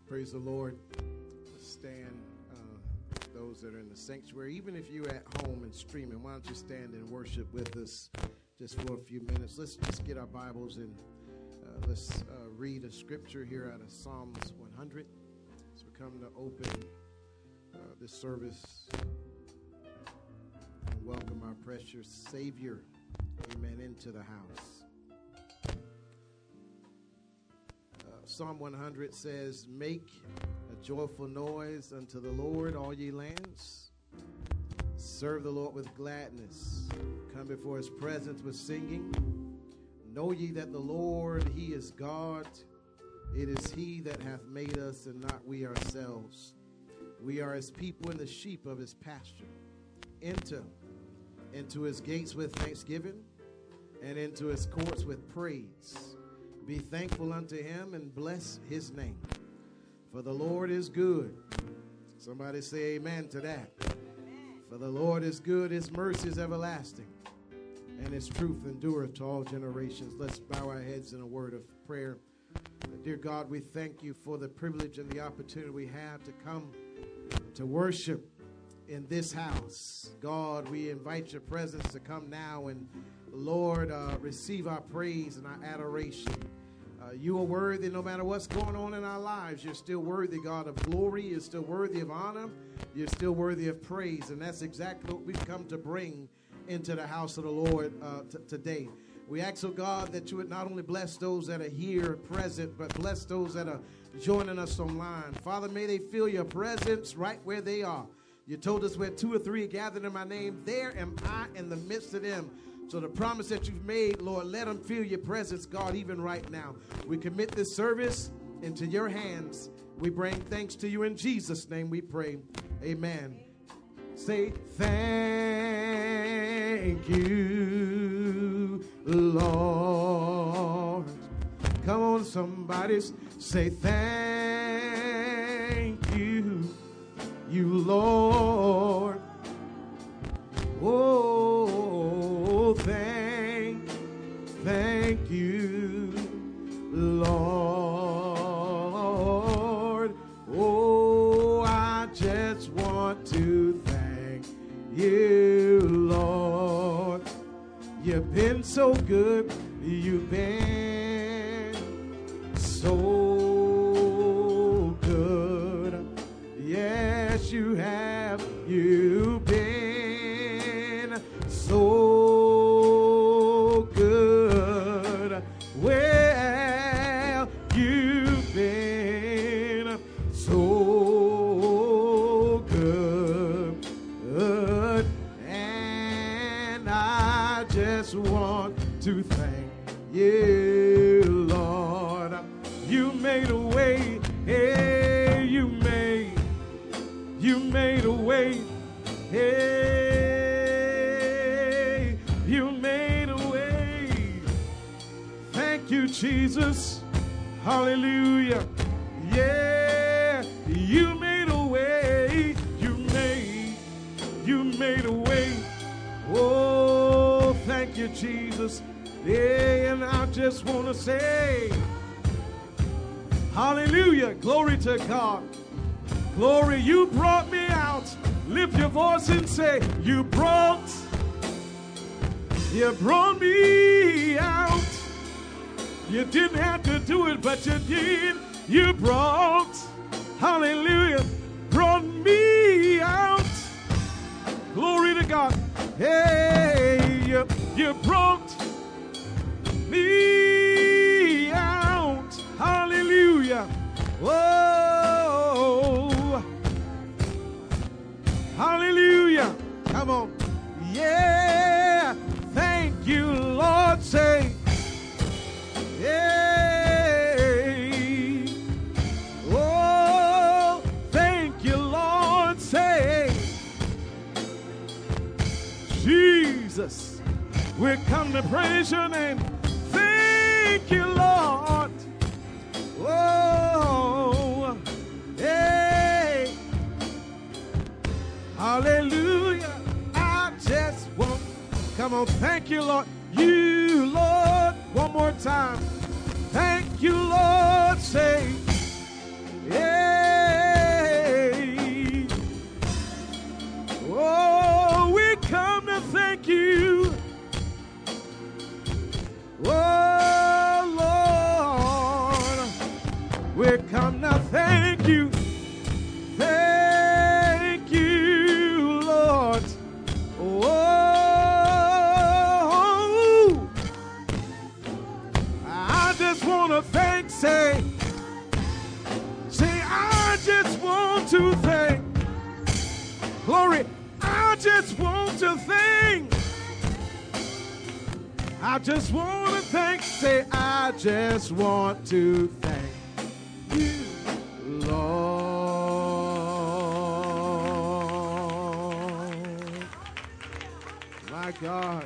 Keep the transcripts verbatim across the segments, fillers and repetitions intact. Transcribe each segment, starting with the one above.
Praise the Lord. Stand, uh, those that are in the sanctuary. Even if you're at home and streaming, why don't you stand and worship with us just for a few minutes. Let's just get our Bibles and uh, let's uh, read a scripture here out of Psalms one hundred. As we come to open uh, this service and welcome our precious Savior, amen, into the house. Psalm one hundred says, make a joyful noise unto the Lord, all ye lands. Serve the Lord with gladness. Come before his presence with singing. Know ye that the Lord, he is God. It is he that hath made us and not we ourselves. We are his people and the sheep of his pasture. Enter into his gates with thanksgiving and into his courts with praise. Be thankful unto him and bless his name. For the Lord is good. Somebody say amen to that. Amen. For the Lord is good, his mercy is everlasting, and his truth endureth to all generations. Let's bow our heads in a word of prayer. Dear God, we thank you for the privilege and the opportunity we have to come to worship in this house. God, we invite your presence to come now and, Lord, uh, receive our praise and our adoration. Uh, you are worthy no matter what's going on in our lives. You're still worthy, God, of glory. You're still worthy of honor. You're still worthy of praise. And that's exactly what we've come to bring into the house of the Lord uh, t- today. We ask, oh God, that you would not only bless those that are here present, but bless those that are joining us online. Father, may they feel your presence right where they are. You told us where two or three are gathered in my name, there am I in the midst of them. So the promise that you've made, Lord, let them feel your presence, God, even right now. We commit this service into your hands. We bring thanks to you in Jesus' name we pray. Amen. Say thank you, Lord. Come on, somebody. Say thank you, you Lord. Oh, thank, thank you, Lord. Oh, I just want to thank you, Lord. You've been so good. You've been so good. Yes, you have. You've been so good. Well, you've been so good. And I just want to thank you, Lord. You made a way. Hey, you made, you made a way. Hey, you made a way. Thank you, Jesus. Hallelujah. Yeah, you made a way. You made, you made a way. Oh, thank you, Jesus. Yeah, and I just want to say, hallelujah. Glory to God. Glory, you brought me out. Lift your voice and say, you brought, you brought me out. You didn't have to do it, but you did. You brought, hallelujah, brought me out. Glory to God. Hey, you, you brought me out. Hallelujah. Whoa. Hallelujah. Come on. Yeah. Thank you, Lord. Say, hey. Oh, thank you, Lord. Say, Jesus, we come to praise your name. Thank you, Lord. Oh, hey. Hallelujah. I just want, come on, thank you, Lord. You, Lord, one more time. Thank you, Lord. Say, yeah. just want to thank. I just want to thank. Say, I just want to thank you, Lord. My God.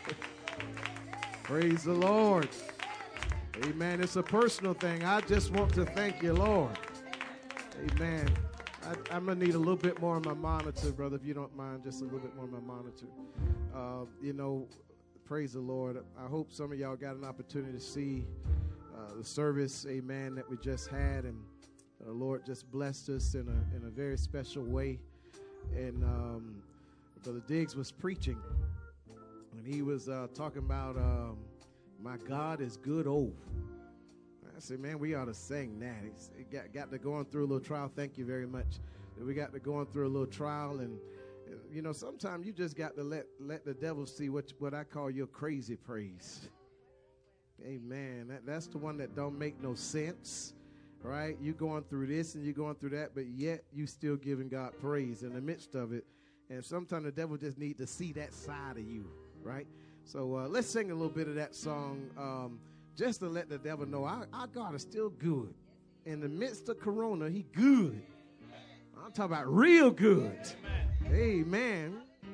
Praise the Lord. Amen. It's a personal thing. I just want to thank you, Lord. Amen. I, I'm going to need a little bit more on my monitor, brother, if you don't mind, just a little bit more on my monitor. Uh, you know, praise the Lord. I hope some of y'all got an opportunity to see uh, the service, amen, that we just had. And the Lord just blessed us in a, in a very special way. And um, Brother Diggs was preaching. And he was uh, talking about, um, my God is good, oh. I said, man, we ought to sing that. It's, it got, got to going through a little trial. Thank you very much. We got to going through a little trial. And, you know, sometimes you just got to let, let the devil see what, what I call your crazy praise. Amen. That, that's the one that don't make no sense, right? You going through this and you're going through that, but yet you still giving God praise in the midst of it. And sometimes the devil just need to see that side of you. Right? So uh, let's sing a little bit of that song um, just to let the devil know our, our God is still good. In the midst of Corona, he good. I'm talking about real good. Amen. Amen.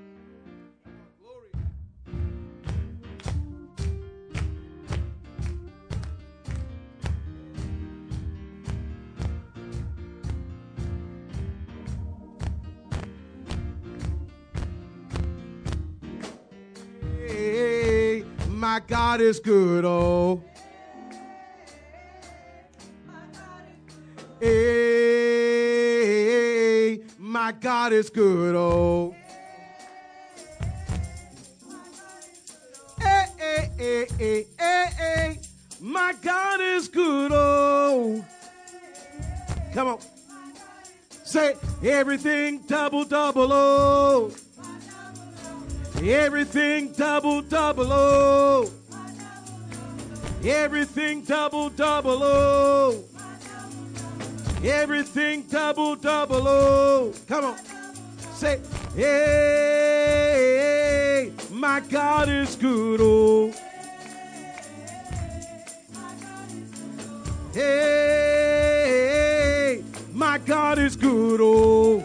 My God is good, oh. Hey, my God is good, oh. Hey, hey, hey, hey, hey, hey, my God is good, oh. Come on. Say, everything double, double, oh. Everything double, double, oh. Everything double, double, oh. Everything double, double, oh. Come on. Say, hey, my God is good, oh. Hey, my God is good, oh.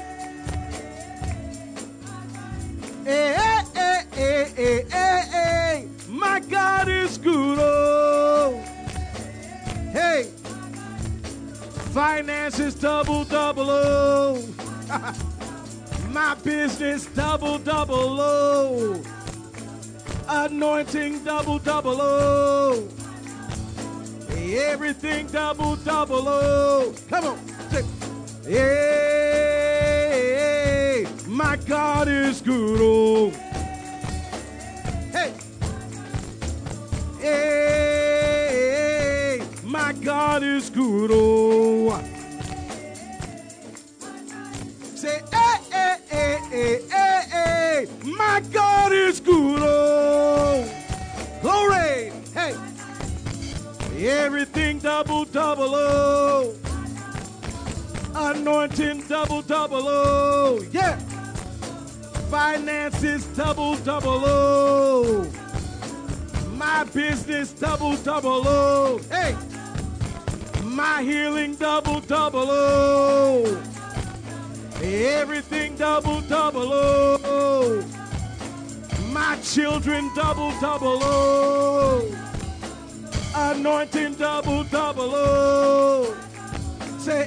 Hey, hey, hey, hey, hey, hey, hey, my God is good, oh. Hey, finances double, double, oh. My business double, double, oh. Anointing double, double, oh. Everything double, double, oh. Come on, say, hey, my God is good, oh. Hey, hey, my God is good, oh. Say, hey, hey, hey, hey, hey, hey, my God is good, oh. Glory, hey. Everything double, double, oh. Anointing double, double, oh. Yeah. Finances double, double, oh. My business double, double, oh. Hey. My healing double, double, oh. Everything double, double, oh. My children double, double, oh. Anointing double, double, oh. Say,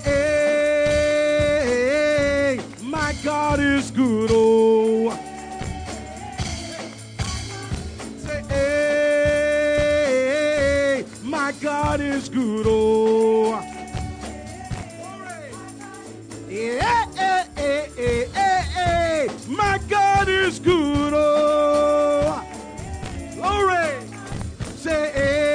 hey, my God is good, oh. Say, hey, my God is good, oh. Yeah, hey, hey, hey, hey, hey, my God is good, oh. Glory. Say,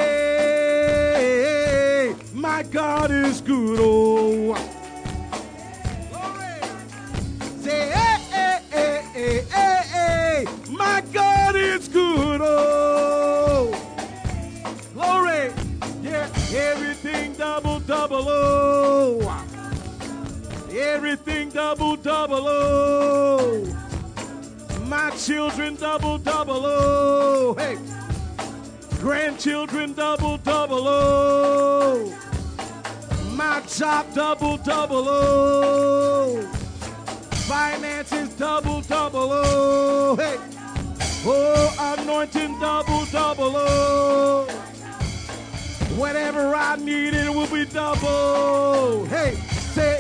hey, my God is good, oh. Glory. Say, hey, hey, hey, hey, hey, hey, my God is good, oh. Glory. Yeah, everything double, double, oh. Everything double, double, oh. My children double, double, oh. Hey. Grandchildren double, double, oh. My job double, double, oh. Finances double, double, oh. Hey. Oh, anointing double, double, oh. Whatever I need, it will be double. Hey, say,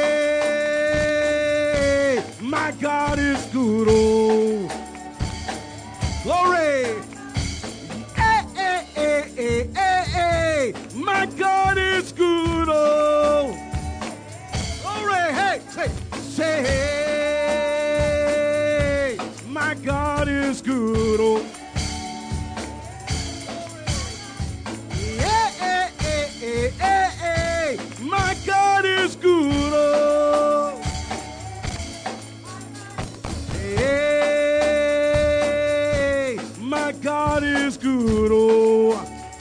hey, my God is good, oh. Glory. Hey, hey, hey, hey, hey, hey. My God is good, oh. Glory, hey, say, say, hey, my God is good, oh. Hey, hey, hey, my God is good, oh. Hey, my God is good, oh.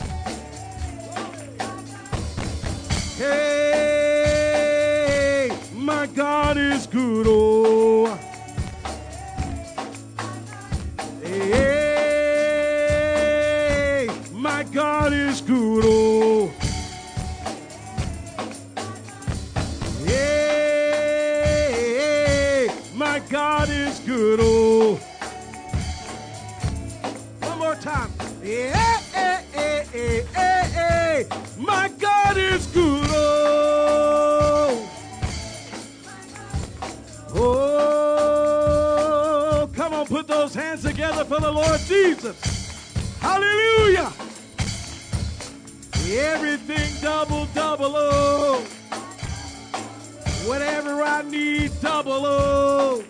Hey, my God is good, oh. Hey, my God is good, oh. My God is good, oh. One more time. Yeah, hey, hey, hey, hey, hey. My God is good, oh. Oh, come on, put those hands together for the Lord Jesus. Hallelujah. Everything double, double, oh. Whatever I need, double, oh.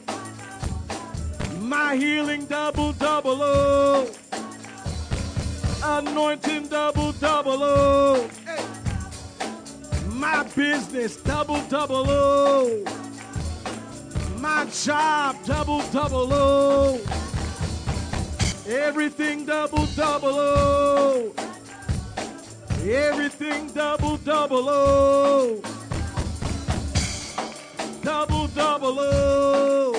My healing, double, double, oh. Anointing, double, double, oh. Hey. My business, double, double, oh. My job, double, double, oh. Everything, double, double, oh. Everything, double, double, oh. Double, double, oh.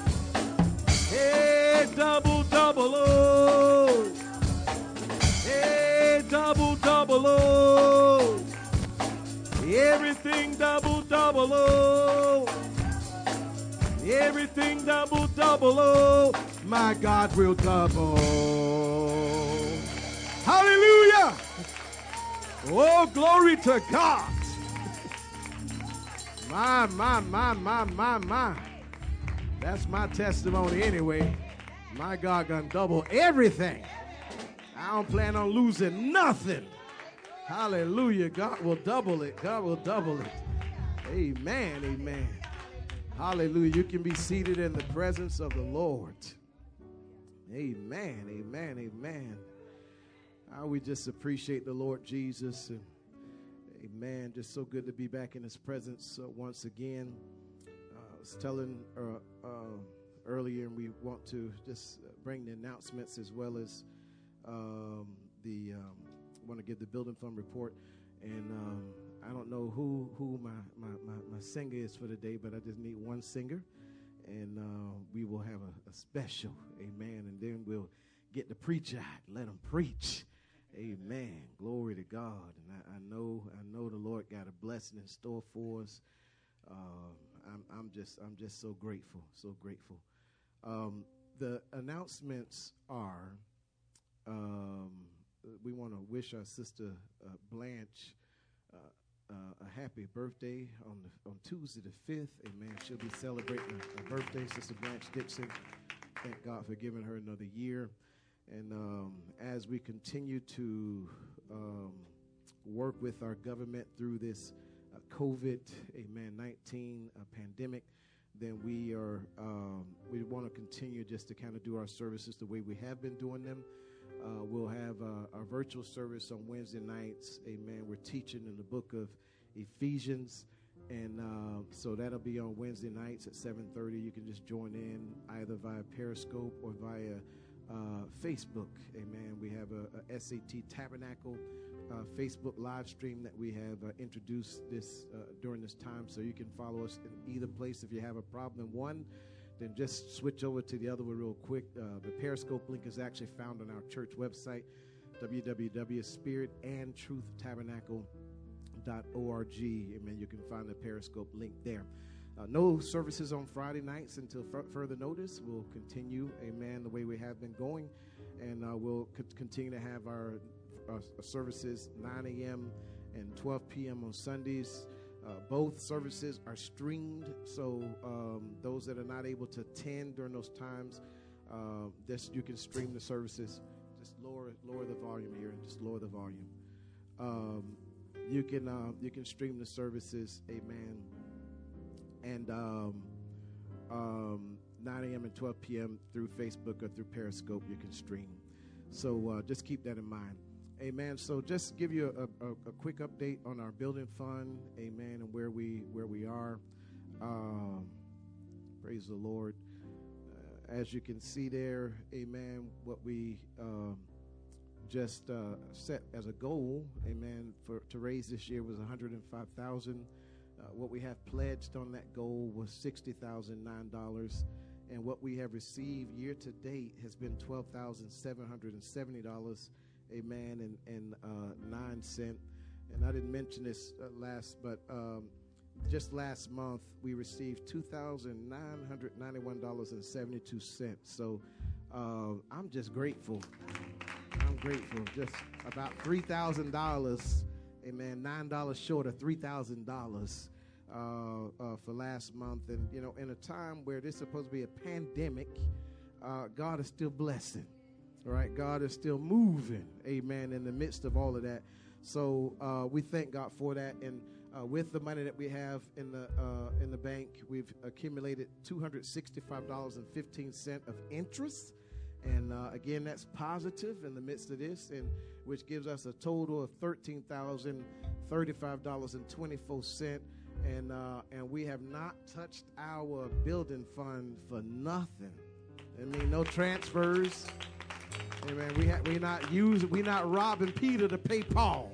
Hey, double, double, oh. Hey, double, double, oh. Everything double, double, oh. Everything double, double, oh. My God will double. Hallelujah. Oh, glory to God. My, my, my, my, my, my. That's my testimony anyway. My God gonna double everything. I don't plan on losing nothing. Hallelujah. God will double it. God will double it. Amen. Amen. Hallelujah. You can be seated in the presence of the Lord. Amen. Amen. Amen. I we just appreciate the Lord Jesus. And amen. Just so good to be back in his presence uh, once again. Uh, I was telling uh, uh, earlier, and we want to just bring the announcements as well as um, the, um, want to give the building fund report. And um, I don't know who who my, my, my, my singer is for the day, but I just need one singer. And uh, we will have a, a special, amen. And then we'll get the preacher out, let him preach. Amen. Glory to God. And I, I know, I know the Lord got a blessing in store for us. Uh, I'm, I'm just, I'm just so grateful, so grateful. Um, the announcements are, um, we want to wish our sister uh, Blanche uh, uh, a happy birthday on the, on Tuesday the fifth. Amen. She'll be celebrating her birthday, Sister Blanche Dixon. Thank God for giving her another year. And um, as we continue to um, work with our government through this uh, COVID, amen, nineteen uh, pandemic, then we are um, we want to continue just to kind of do our services the way we have been doing them. Uh, we'll have uh, our virtual service on Wednesday nights. Amen. We're teaching in the book of Ephesians. And uh, so that'll be on Wednesday nights at seven thirty. You can just join in either via Periscope or via Uh, Facebook. Amen. We have a, a S A T Tabernacle uh, Facebook live stream that we have uh, introduced this uh, during this time, so you can follow us in either place. If you have a problem in one, then just switch over to the other one real quick. Uh, the Periscope link is actually found on our church website, w w w dot spirit and truth tabernacle dot org. Amen. You can find the Periscope link there. Uh, no services on Friday nights until f- further notice. We'll continue, amen, the way we have been going. And uh, we'll c- continue to have our, our services nine a.m. and twelve p.m. on Sundays. Uh, both services are streamed, so um, those that are not able to attend during those times, uh, this, you can stream the services. Just lower lower the volume here. Just lower the volume. Um, you can uh, you can stream the services, amen. And um, um, nine a.m. and twelve p.m. through Facebook or through Periscope, you can stream. So uh, just keep that in mind. Amen. So just give you a, a, a quick update on our building fund, amen, and where we where we are. Um, praise the Lord. Uh, as you can see there, amen, what we um, just uh, set as a goal, amen, for to raise this year was one hundred five thousand dollars. Uh, what we have pledged on that goal was sixty thousand nine dollars, and what we have received year to date has been twelve thousand seven hundred seventy dollars. Amen, and, and uh, nine cent. And I didn't mention this uh, last, but um, just last month we received two thousand nine hundred ninety-one dollars and seventy-two cents. So uh, I'm just grateful. I'm grateful. Just about three thousand dollars. Amen. Nine dollars short of three thousand dollars uh, uh, for last month. And you know, in a time where there's supposed to be a pandemic, uh, God is still blessing. All right, God is still moving, amen, in the midst of all of that. So uh, we thank God for that. And uh, with the money that we have in the uh, in the bank, we've accumulated two hundred sixty-five dollars and fifteen cents of interest. And uh, again, that's positive in the midst of this, and which gives us a total of thirteen thousand thirty-five dollars and twenty-four cents. And uh, and we have not touched our building fund for nothing. I mean, no transfers. Amen. We ha- we not using, we not robbing Peter to pay Paul,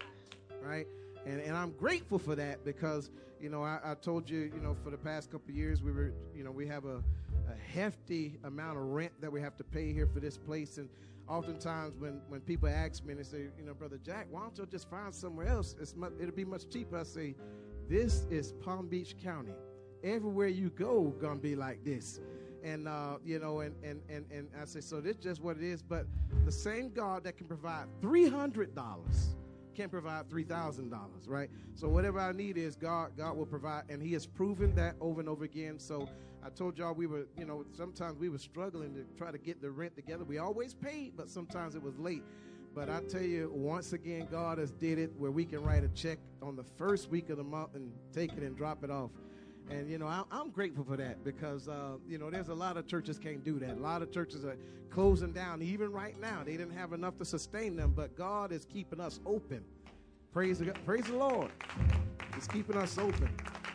right? And and I'm grateful for that because you know I, I told you you know for the past couple of years we were you know we have a, a hefty amount of rent that we have to pay here for this place, and oftentimes when, when people ask me and they say you know Brother Jack, why don't you just find somewhere else? It's much, it'll be much cheaper. I say, this is Palm Beach County. Everywhere you go, gonna be like this. And, uh, you know, and, and, and, and I say, so this is just what it is. But the same God that can provide three hundred dollars can provide three thousand dollars, right? So whatever I need is God, God will provide. And he has proven that over and over again. So I told y'all we were, you know, sometimes we were struggling to try to get the rent together. We always paid, but sometimes it was late. But I tell you, once again, God has did it where we can write a check on the first week of the month and take it and drop it off. And, you know, I, I'm grateful for that because, uh, you know, there's a lot of churches can't do that. A lot of churches are closing down. Even right now, they didn't have enough to sustain them. But God is keeping us open. Praise the, praise the Lord. He's keeping us open.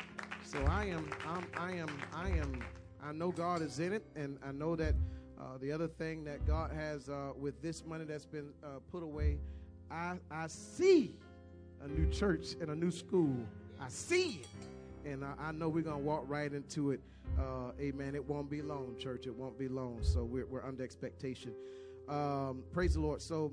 So I am, I'm, I am, I am, I know God is in it. And I know that uh, the other thing that God has uh, with this money that's been uh, put away, I, I see a new church and a new school. I see it. And I, I know we're going to walk right into it. Uh, amen. It won't be long, church. It won't be long. So we're, we're under expectation. Um, praise the Lord. So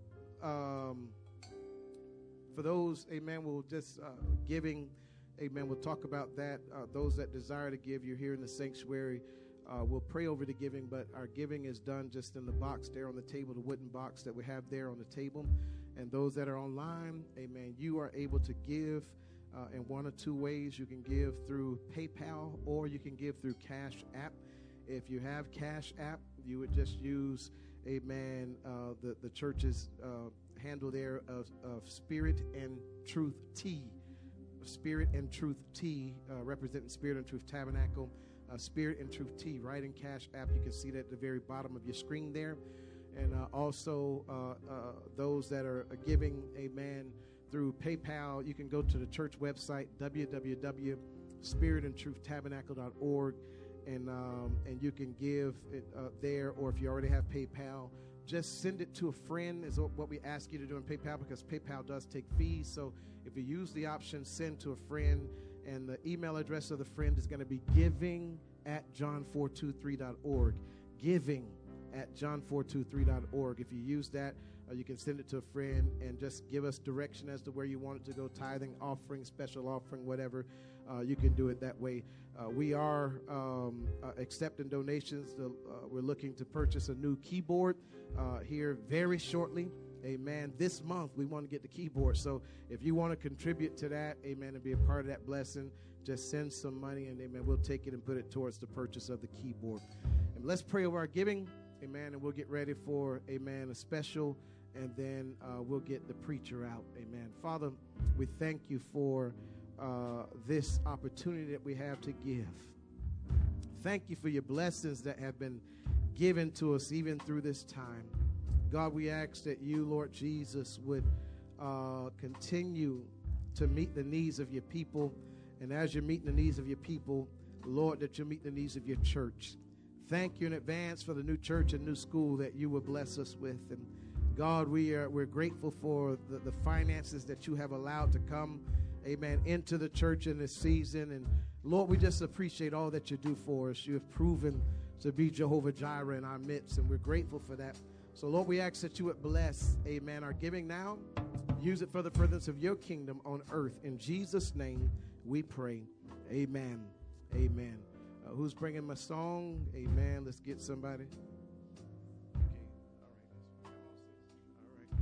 um, for those, amen, we'll just uh, giving, amen, we'll talk about that. Uh, those that desire to give, you're here in the sanctuary. Uh, we'll pray over the giving, but our giving is done just in the box there on the table, the wooden box that we have there on the table. And those that are online, amen, you are able to give Uh, in one or two ways. You can give through PayPal or you can give through Cash App. If you have Cash App, you would just use, amen, uh, the, the church's uh, handle there of, of Spirit and Truth Tea. Spirit and Truth Tea, uh, representing Spirit and Truth Tabernacle. Uh, Spirit and Truth Tea, right in Cash App. You can see that at the very bottom of your screen there. And uh, also uh, uh, those that are giving, amen, through PayPal, you can go to the church website, w w w dot spirit and truth tabernacle dot org, and um, and you can give it uh, there, or if you already have PayPal, just send it to a friend is what we ask you to do in PayPal, because PayPal does take fees. So if you use the option, send to a friend, and the email address of the friend is going to be giving at john four two three dot org. Giving at john four two three dot org. If you use that, uh, you can send it to a friend and just give us direction as to where you want it to go, tithing, offering, special offering, whatever. Uh, you can do it that way. Uh, we are um, uh, accepting donations. To, uh, we're looking to purchase a new keyboard uh, here very shortly. Amen. This month, we want to get the keyboard. So if you want to contribute to that, amen, and be a part of that blessing, just send some money, and amen, we'll take it and put it towards the purchase of the keyboard. And let's pray over our giving, amen, and we'll get ready for, amen, a special, and then uh, we'll get the preacher out, amen. Father, we thank you for uh, this opportunity that we have to give. Thank you for your blessings that have been given to us even through this time. God, we ask that you, Lord Jesus, would uh, continue to meet the needs of your people. And as you're meeting the needs of your people, Lord, that you meet the needs of your church. Thank you in advance for the new church and new school that you will bless us with. And God, we are, we're grateful for the, the finances that you have allowed to come, amen, into the church in this season. And Lord, we just appreciate all that you do for us. You have proven to be Jehovah Jireh in our midst, and we're grateful for that. So, Lord, we ask that you would bless, amen, our giving now. Use it for the furtherance of your kingdom on earth. In Jesus' name we pray. Amen. Amen. Uh, who's bringing my song? Amen. Let's get somebody. Okay. All right. All right.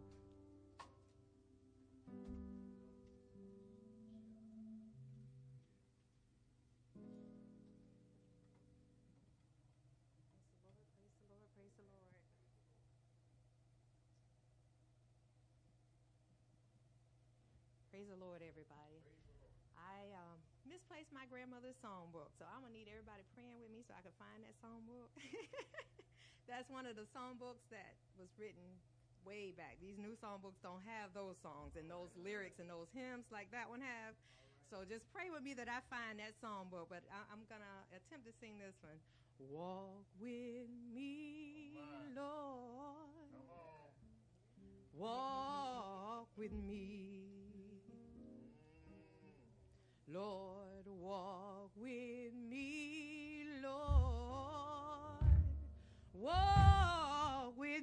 Praise the Lord, everybody. I um, misplaced my grandmother's songbook, so I'm going to need everybody praying with me so I can find that songbook. That's one of the songbooks that was written way back. These new songbooks don't have those songs and those lyrics and those hymns like that one have. So just pray with me that I find that songbook, but I, I'm going to attempt to sing this one. Walk with me, Lord. Walk with me. Lord, walk with me, Lord, walk with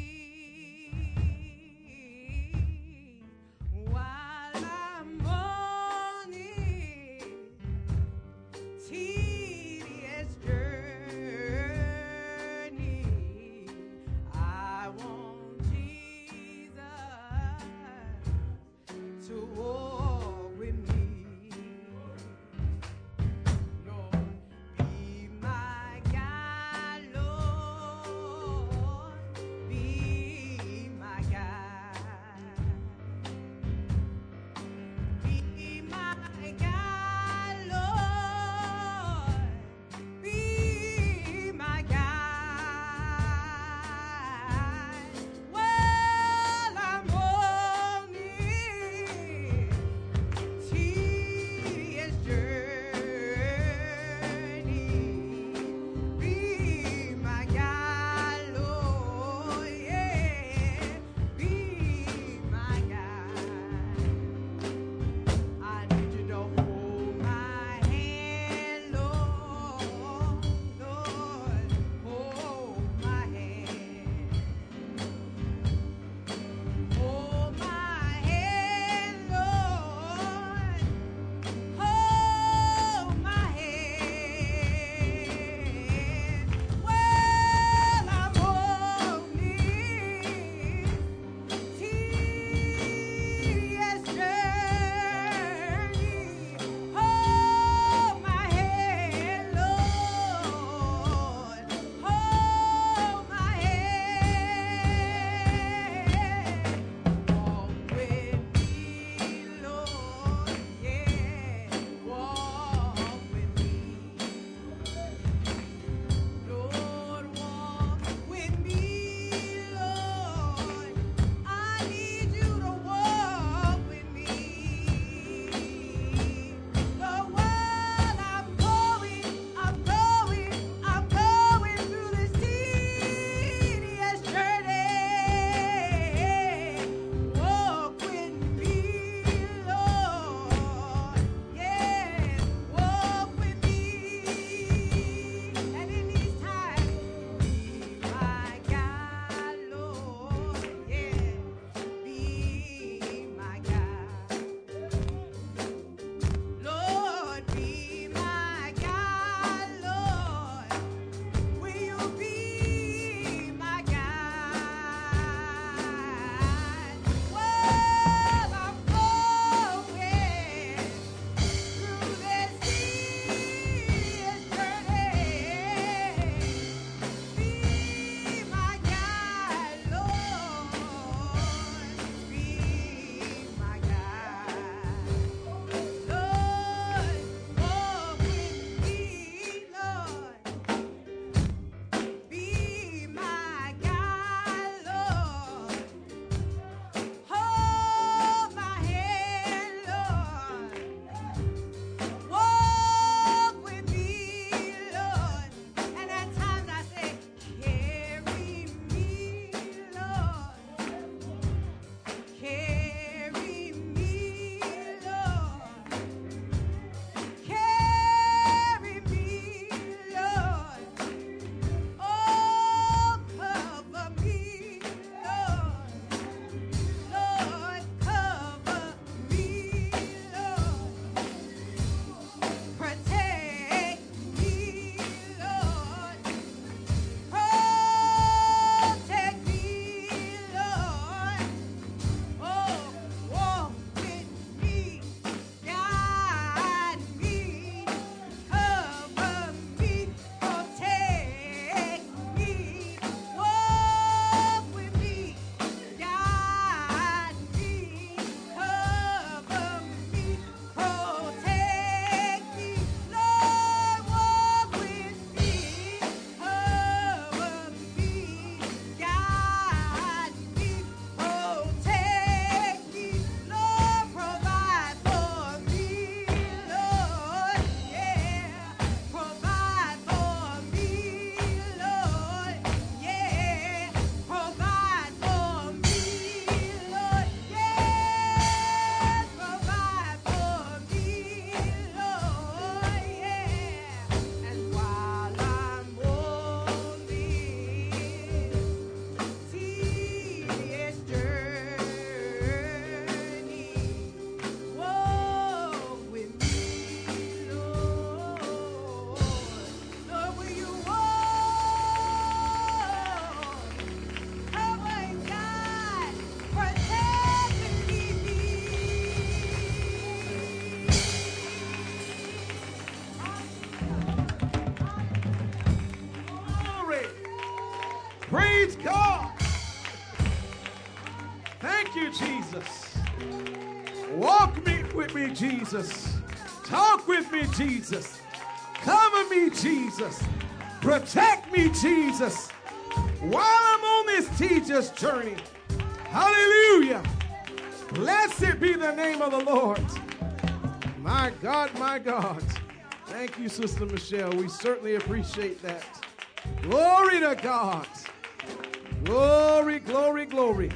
me while I'm on this tedious journey. I want Jesus Praise God. Thank you, Jesus. Walk me with me, Jesus. Talk with me, Jesus. Cover me, Jesus. Protect me, Jesus. While I'm on this teacher's journey. Hallelujah. Blessed be the name of the Lord. My God, my God. Thank you, Sister Michelle. We certainly appreciate that. Glory to God. Glory, glory, glory.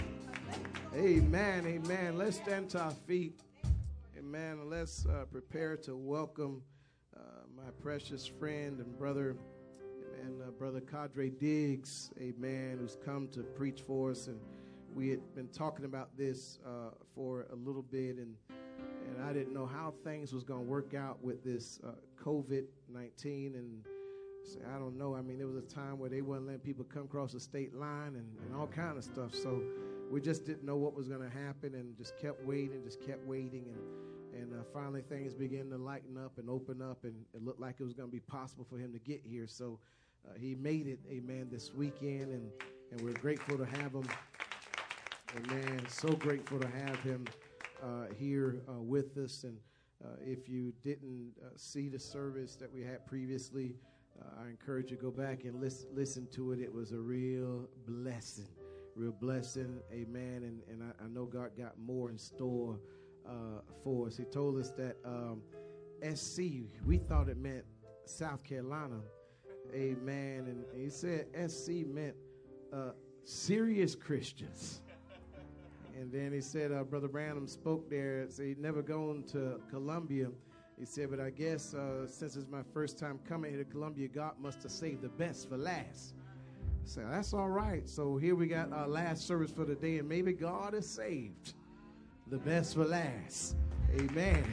Amen, amen. Let's stand to our feet. Amen. Let's uh, prepare to welcome uh, my precious friend and brother, amen, uh, Brother Cadre Diggs, amen, who's come to preach for us. And we had been talking about this uh, for a little bit, and and I didn't know how things was going to work out with this uh, COVID nineteen, and say, I don't know. I mean, there was a time where they wouldn't let people come across the state line and, and all kind of stuff. So we just didn't know what was going to happen, and just kept waiting, just kept waiting, and and uh, finally things began to lighten up and open up, and it looked like it was going to be possible for him to get here. So uh, he made it, amen, this weekend, and and we're grateful to have him. Amen. So grateful to have him uh, here uh, with us. And uh, if you didn't uh, see the service that we had previously, uh, I encourage you to go back and listen, listen to it. It was a real blessing, real blessing. Amen. And, and I, I know God got more in store uh, for us. He told us that um, S C, we thought it meant South Carolina. Amen. And he said S C meant uh, serious Christians. And then he said, uh, Brother Branham spoke there. So he'd never gone to Columbia. He said, but I guess uh, since it's my first time coming here to Columbia, God must have saved the best for last. So that's all right. So here we got our last service for the day, and maybe God has saved the best for last. Amen.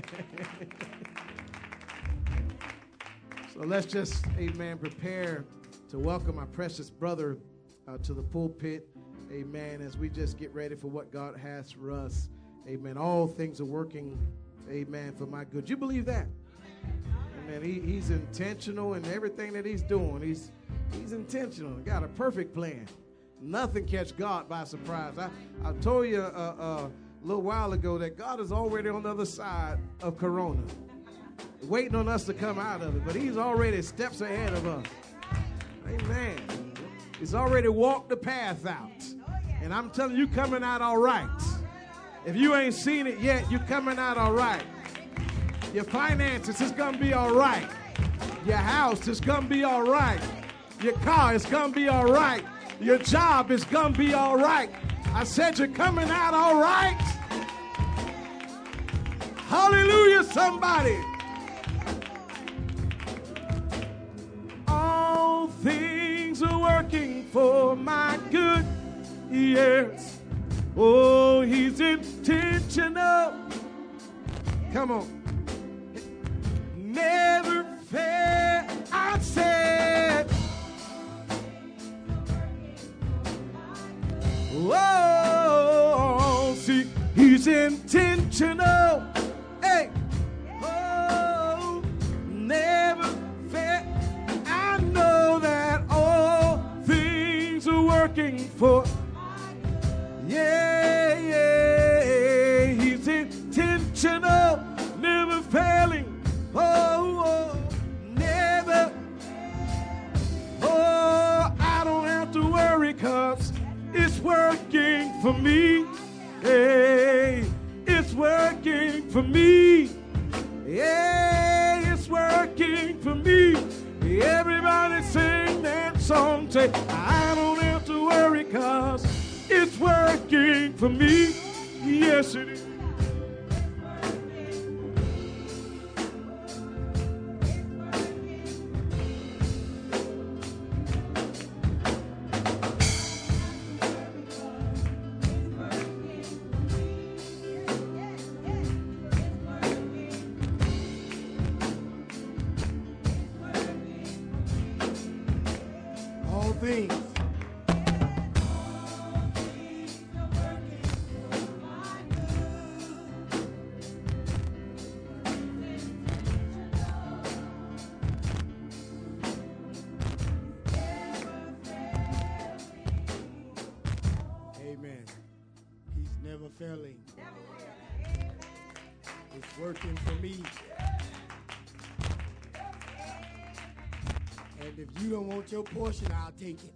So let's just, amen, prepare to welcome our precious brother uh, to the pulpit. Amen. As we just get ready for what God has for us. Amen. All things are working, amen, for my good. You believe that? Amen. He, he's intentional in everything that he's doing. He's he's intentional. Got a perfect plan. Nothing catch God by surprise. I, I told you uh, uh, a little while ago that God is already on the other side of Corona, waiting on us to come out of it. But he's already steps ahead of us. Amen. He's already walked the path out. And I'm telling you, coming out all right. If you ain't seen it yet, you're coming out all right. Your finances is going to be all right. Your house is going to be all right. Your car is going to be all right. Your job is going to be all right. I said you're coming out all right. Hallelujah, somebody. All things are working for my good. Yes. Oh, he's intentional. Come on. Never fail, I said. Oh, see, he's intentional. Hey. Oh, never fail. I know that all things are working for. Yeah, yeah, he's intentional, never failing. Oh, oh, never. Oh, I don't have to worry, cause it's working for me. Hey, it's working for me. Yeah, it's working for me. Everybody sing that song, say, I don't have to worry, cause it's working for me. Yes, it is. All things. never failing. It's working for me. And if you don't want your portion, I'll take it.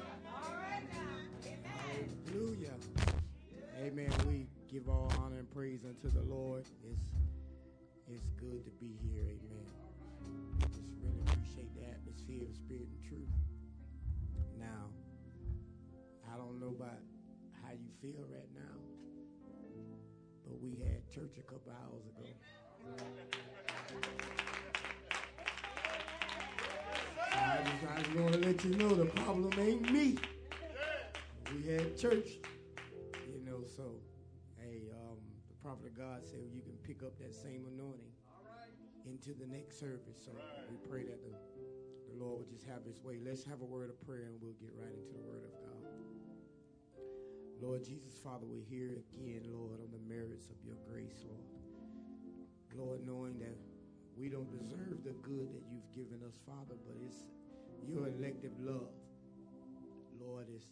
Hallelujah. Amen. We give all honor and praise unto the Lord. It's, it's good to be here. Amen. Just really appreciate the atmosphere of spirit and truth. Now, I don't know about how you feel right now, but we had church a couple hours ago. I just, I just want to let you know the problem ain't me. We had church, you know, so, hey, um, the prophet of God said you can pick up that same anointing into the next service. So we pray that the, the Lord will just have his way. Let's have a word of prayer and we'll get right into the word of God. Lord Jesus, Father, we're here again, Lord, on the merits of your grace, Lord. Lord, knowing that we don't deserve the good that you've given us, Father, but it's your elective love. Lord, it's,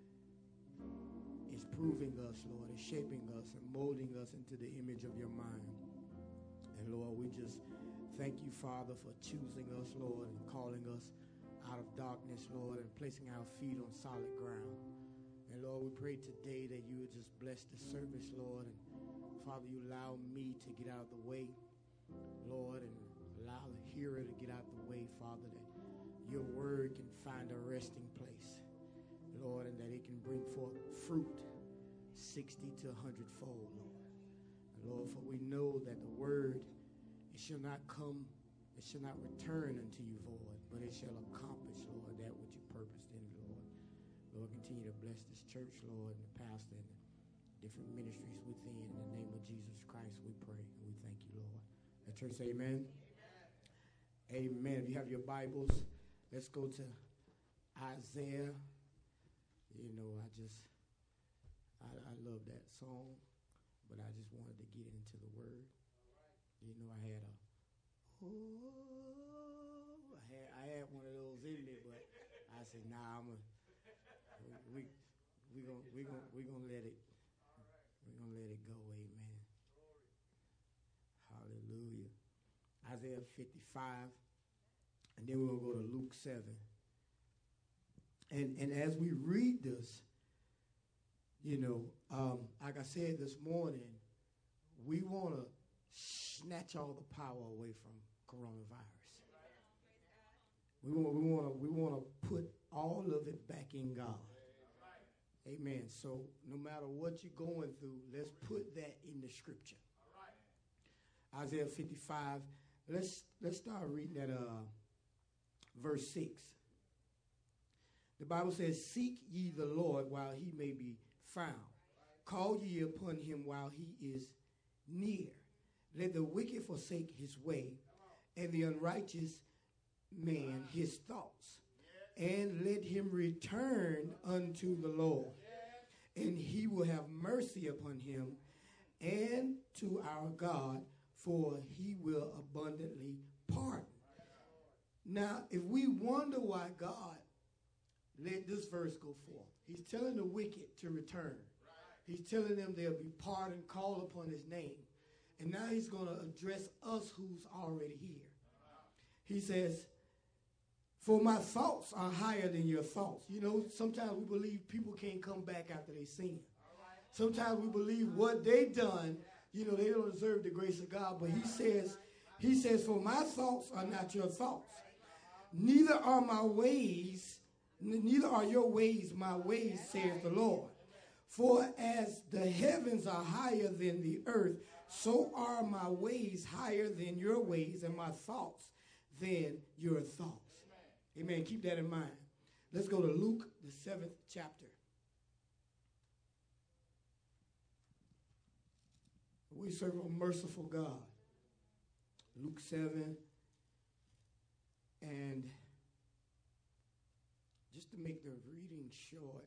it's proving us, Lord, it's shaping us and molding us into the image of your mind. And Lord, we just thank you, Father, for choosing us, Lord, and calling us out of darkness, Lord, and placing our feet on solid ground. And Lord, we pray today that you would just bless the service, Lord, and Father, you allow me to get out of the way, Lord, and allow the hearer to get out of the way, Father, that your word can find a resting place, Lord, and that it can bring forth fruit sixty to a hundred fold, Lord. And Lord, for we know that the word, it shall not come, it shall not return unto you void, but it shall accomplish, Lord, that which you purposed in it, Lord. Lord, continue to bless this church, Lord, and the pastor and the different ministries within. In the name of Jesus Christ, we pray and we thank you, Lord. The church say amen. Amen. Amen. If you have your Bibles, let's go to Isaiah. You know, I just, I, I love that song, but I just wanted to get into the word. You know, I had a, oh, I had, I had one of those in there, but I said, nah, I'm a, we, we, we gonna, we gonna, we gonna let it, we gonna let it go. Amen. Hallelujah. Isaiah fifty-five, and then we're gonna go to Luke seven. And and as we read this, you know, um, like I said this morning, we want to snatch all the power away from coronavirus. We want we want to we want to put all of it back in God. Amen. So no matter what you're going through, let's put that in the scripture. Isaiah fifty-five. Let's let's start reading at uh, verse six. The Bible says, "Seek ye the Lord while he may be found. Call ye upon him while he is near. Let the wicked forsake his way, and the unrighteous man his thoughts. And let him return unto the Lord, and he will have mercy upon him, and to our God, for he will abundantly pardon." Now, if we wonder why God let this verse go forth, he's telling the wicked to return. He's telling them they'll be pardoned, call upon his name. And now he's going to address us who's already here. He says, "For my thoughts are higher than your thoughts." You know, sometimes we believe people can't come back after they sin. Sometimes we believe what they done, you know, they don't deserve the grace of God. But he says, he says, "For my thoughts are not your thoughts. Neither are my ways, neither are your ways my ways, says the Lord. For as the heavens are higher than the earth, so are my ways higher than your ways, and my thoughts than your thoughts." Amen. Keep that in mind. Let's go to Luke, the seventh chapter. We serve a merciful God. Luke seven. And just to make the reading short,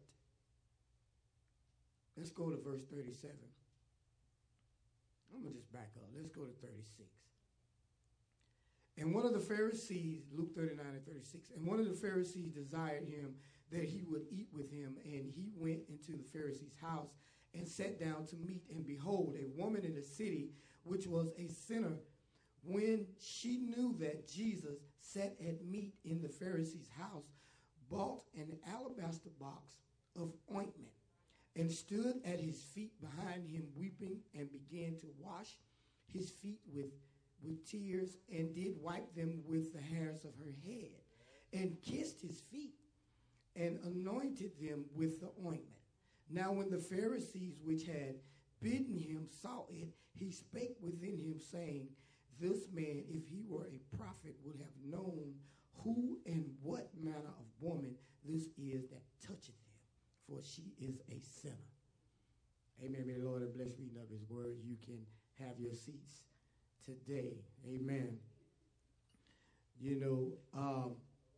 let's go to verse thirty-seven. I'm going to just back up. Let's go to thirty-six. And one of the Pharisees, Luke thirty-nine and thirty-six, and one of the Pharisees desired him that he would eat with him, and he went into the Pharisee's house, and sat down to meat. And behold, a woman in the city, which was a sinner, when she knew that Jesus sat at meat in the Pharisee's house, bought an alabaster box of ointment and stood at his feet behind him weeping, and began to wash his feet with, with tears, and did wipe them with the hairs of her head, and kissed his feet, and anointed them with the ointment. Now when the Pharisees which had bidden him saw it, he spake within him, saying, this man, if he were a prophet, would have known who and what manner of woman this is that toucheth him, for she is a sinner. Amen. May the Lord have blessed reading of his word. You can have your seats today. Amen. You know, um,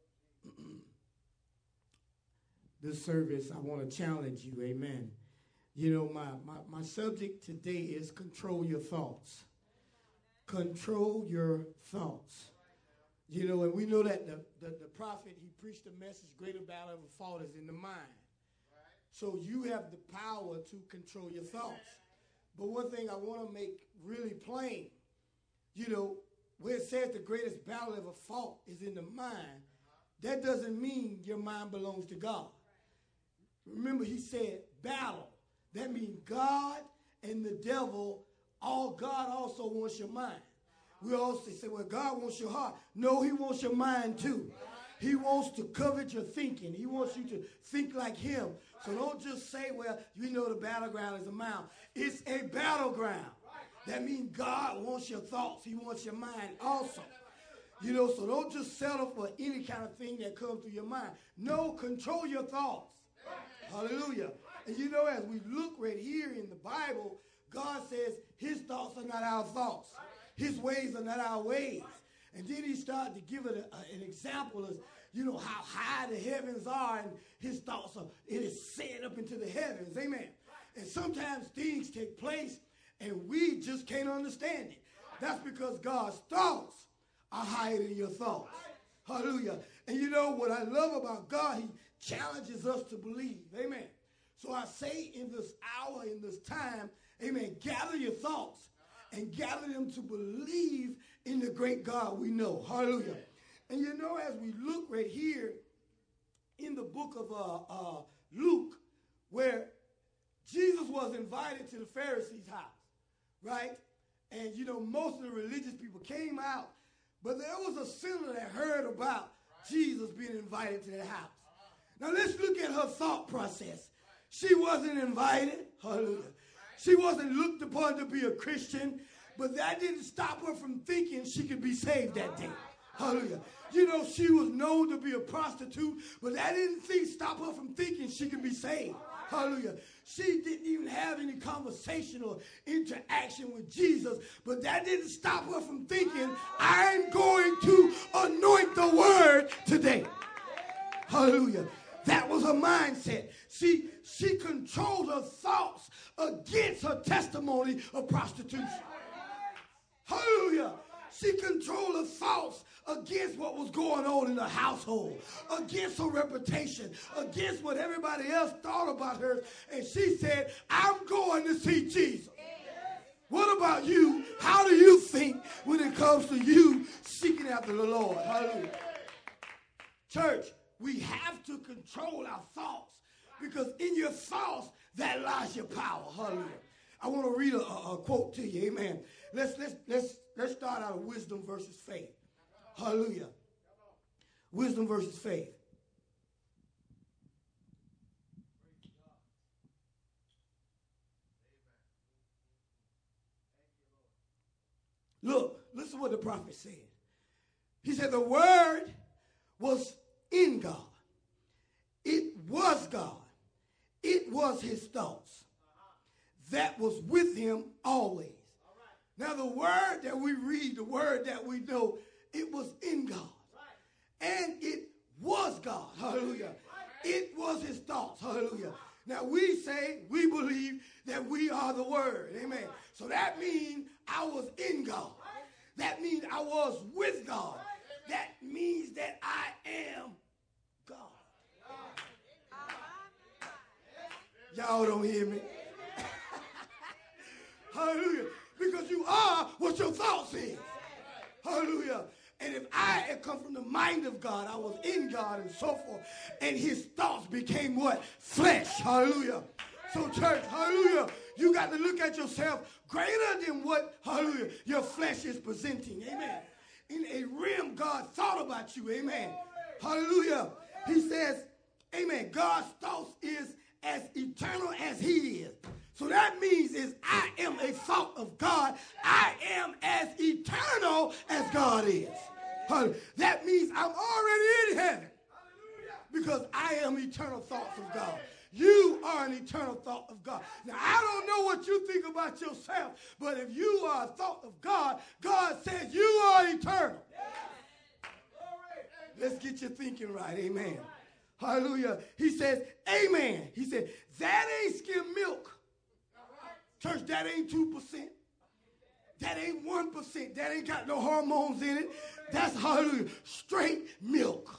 this service, I want to challenge you. Amen. You know, my, my, my subject today is control your thoughts. Control your thoughts. You know, and we know that the, the, the prophet, he preached a message, greater battle of a fault is in the mind. So you have the power to control your thoughts. But one thing I want to make really plain, you know, where it says the greatest battle of a fault is in the mind, that doesn't mean your mind belongs to God. Remember, he said battle. That means God and the devil, all God also wants your mind. We also say, well, God wants your heart. No, he wants your mind too. He wants to covet your thinking. He wants you to think like him. So don't just say, well, you know the battleground is a mountain. It's a battleground. That means God wants your thoughts. He wants your mind also. You know, so don't just settle for any kind of thing that comes through your mind. No, control your thoughts. Hallelujah. And you know, as we look right here in the Bible, God says his thoughts are not our thoughts. His ways are not our ways. And then he started to give it a, a, an example of, you know, how high the heavens are, and his thoughts are, it is set up into the heavens. Amen. And sometimes things take place and we just can't understand it. That's because God's thoughts are higher than your thoughts. Hallelujah. And you know what I love about God, he challenges us to believe. Amen. So I say in this hour, in this time, amen, gather your thoughts and gather them to believe in the great God we know. Hallelujah. And you know, as we look right here in the book of uh, uh, Luke, where Jesus was invited to the Pharisees' house, right? And, you know, most of the religious people came out, but there was a sinner that heard about Jesus being invited to their house. Now, let's look at her thought process. She wasn't invited. Hallelujah. She wasn't looked upon to be a Christian, but that didn't stop her from thinking she could be saved that day. Hallelujah. You know, she was known to be a prostitute, but that didn't think, stop her from thinking she could be saved. Hallelujah. She didn't even have any conversational interaction with Jesus, but that didn't stop her from thinking, I'm going to anoint the word today. Hallelujah. That was her mindset. See, she controlled her thoughts against her testimony of prostitution. Hallelujah. She controlled her thoughts against what was going on in her household, against her reputation, against what everybody else thought about her. And she said, I'm going to see Jesus. What about you? How do you think when it comes to you seeking after the Lord? Hallelujah. Church, we have to control our thoughts, because in your thoughts, that lies your power. Hallelujah. I want to read a, a, a quote to you. Amen. Let's, let's, let's, let's start out with wisdom versus faith. Hallelujah. Wisdom versus faith. Look, listen to what the prophet said. He said the word was in God. It was God. It was his thoughts that was with him always. Now the word that we read, the word that we know, it was in God. And it was God. Hallelujah. It was his thoughts. Hallelujah. Now we say, we believe that we are the word. Amen. So that means I was in God. That means I was with God. That means that I am God. Y'all don't hear me? Hallelujah. Because you are what your thoughts is. Hallelujah. And if I had come from the mind of God, I was in God and so forth, and his thoughts became what? Flesh. Hallelujah. So church, hallelujah, you got to look at yourself greater than what, hallelujah, your flesh is presenting. Amen. In a realm God thought about you. Amen. Hallelujah. He says, amen, God's thoughts is as eternal as he is. So that means is I am a thought of God. I am as eternal as God is. Hallelujah. That means I'm already in heaven because I am eternal thoughts of God. You are an eternal thought of God. Now, I don't know what you think about yourself, but if you are a thought of God, God says you are eternal. Let's get your thinking right. Amen. Hallelujah. He says, amen. He said, that ain't skim milk. Church, that ain't two percent. That ain't one percent. That ain't got no hormones in it. That's, hallelujah, straight milk.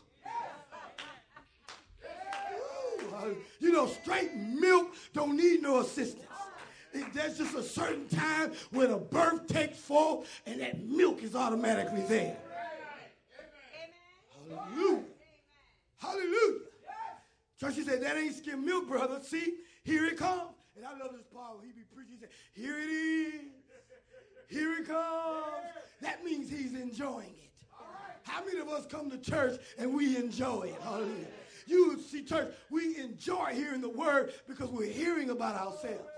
Ooh, you know, straight milk don't need no assistance. It, there's just a certain time when a birth takes forth and that milk is automatically there. Hallelujah. Hallelujah. Church, he said, that ain't skim milk, brother. See, here it comes. And I love this part when he be preaching. He said, here it is. Here it comes. That means he's enjoying it. How many of us come to church and we enjoy it? Hallelujah. You see, church, we enjoy hearing the word because we're hearing about ourselves.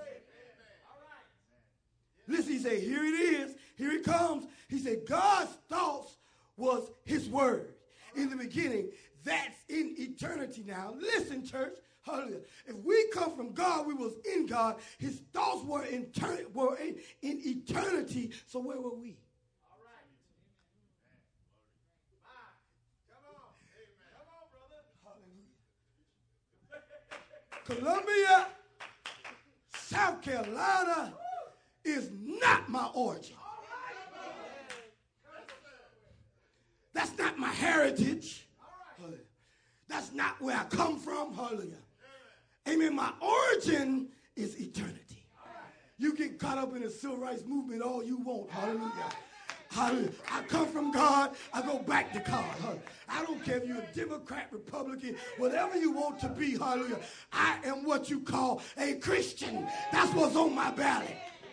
Listen, he said, here it is. Here it comes. He said, God's thoughts was his word. In the beginning, that's in eternity now. Listen, church. Hallelujah. If we come from God, we was in God. His thoughts were in, were in, in eternity. So where were we? All right. Come on. Come on, brother. Columbia, South Carolina is not my origin. That's not my heritage. Hallelujah. That's not where I come from. Hallelujah. Amen. My origin is eternity. You get caught up in the civil rights movement all you want. Hallelujah. Hallelujah. I come from God. I go back to God. Hallelujah. I don't care if you're a Democrat, Republican, whatever you want to be. Hallelujah. I am what you call a Christian. That's what's on my ballot.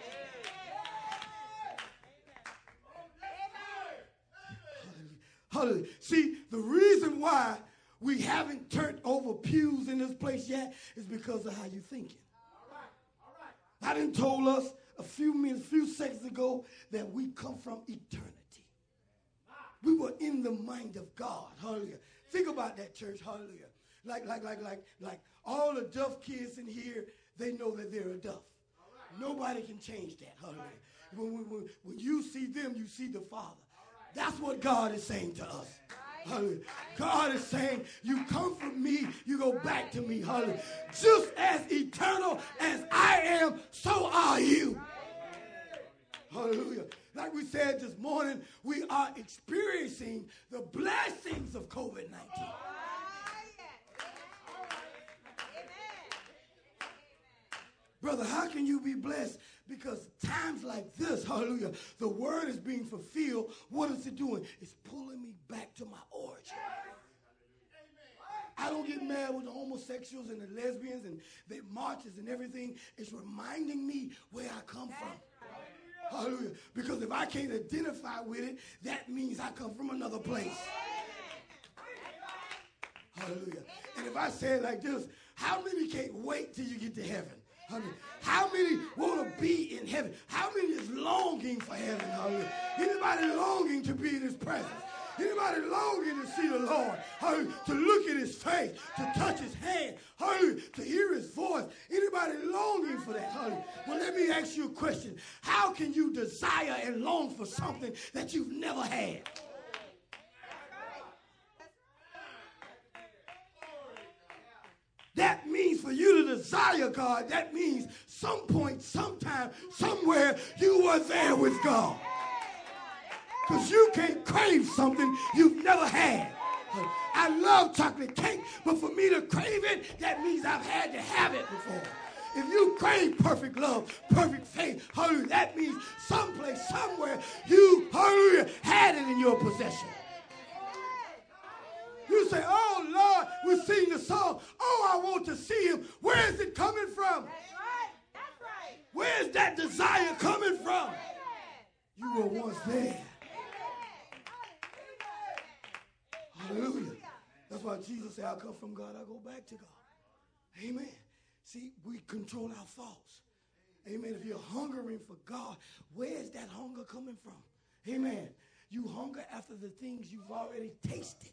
Hallelujah. See, the reason why we haven't turned over pews in this place yet is because of how you're thinking. All right. All right. I done told us a few minutes, a few seconds ago that we come from eternity. We were in the mind of God. Hallelujah. Think about that, church. Hallelujah. Like, like, like, like, like all the deaf kids in here, they know that they're a deaf. Right. Nobody can change that. Hallelujah. Right. When, when, when you see them, you see the Father. That's what God is saying to us. Hallelujah. God is saying, you come from me, you go back to me. Hallelujah. Just as eternal as I am, so are you. Hallelujah. Like we said this morning, we are experiencing the blessings of COVID nineteen. Brother, how can you be blessed? Because times like this, hallelujah, the word is being fulfilled. What is it doing? It's pulling me back to my origin. I don't get mad with the homosexuals and the lesbians and the marches and everything. It's reminding me where I come from. Hallelujah. Because if I can't identify with it, that means I come from another place. Hallelujah. And if I say it like this, how many can't wait till you get to heaven? Hallelujah. How many want to be in heaven? How many is longing for heaven? Hallelujah. Anybody longing to be in his presence? Anybody longing to see the Lord? Hallelujah. To look at his face, to touch his hand, hallelujah, to hear his voice. Anybody longing for that? Hallelujah. Well, let me ask you a question. How can you desire and long for something that you've never had? That means for you to desire God, that means some point, sometime, somewhere, you were there with God. Because you can't crave something you've never had. I love chocolate cake, but for me to crave it, that means I've had to have it before. If you crave perfect love, perfect faith, hallelujah, that means someplace, somewhere, you, hallelujah, had it in your possession. You say, oh, Lord, we sing the song. Oh, I want to see him. Where is it coming from? That's right. That's right. Where is that desire coming from? You were once there. Hallelujah. That's why Jesus said, I come from God, I go back to God. Amen. See, we control our thoughts. Amen. If you're hungering for God, where is that hunger coming from? Amen. You hunger after the things you've already tasted.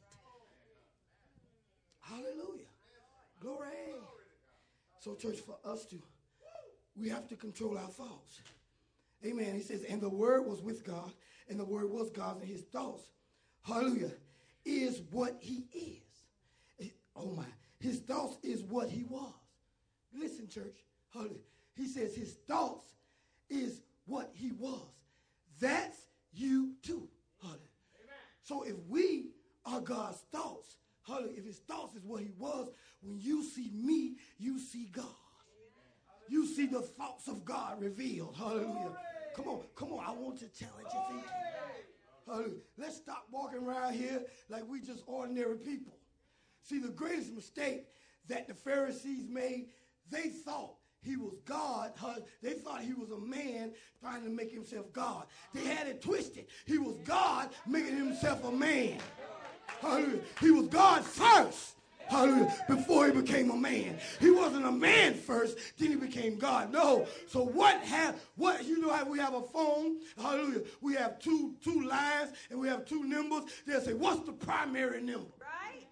Hallelujah. Glory. So, church, for us to, we have to control our thoughts. Amen. He says, and the word was with God, and the word was God, and his thoughts, hallelujah, is what he is. Oh, my. His thoughts is what he was. Listen, church. Hallelujah. He says his thoughts is what he was. That's you too. Hallelujah. So if we are God's thoughts, hallelujah, if his thoughts is what he was, when you see me, you see God. You see the thoughts of God revealed. Hallelujah. Come on, come on. I want to challenge your thinking. Hallelujah. Let's stop walking around here like we just ordinary people. See, the greatest mistake that the Pharisees made, they thought he was God. They thought he was a man trying to make himself God. They had it twisted. He was God making himself a man. Hallelujah. He was God first. Hallelujah. Before he became a man. He wasn't a man first, then he became God. No. So what have, what, you know how we have a phone? Hallelujah. We have two, two lines and we have two numbers. They'll say, what's the primary number? Right?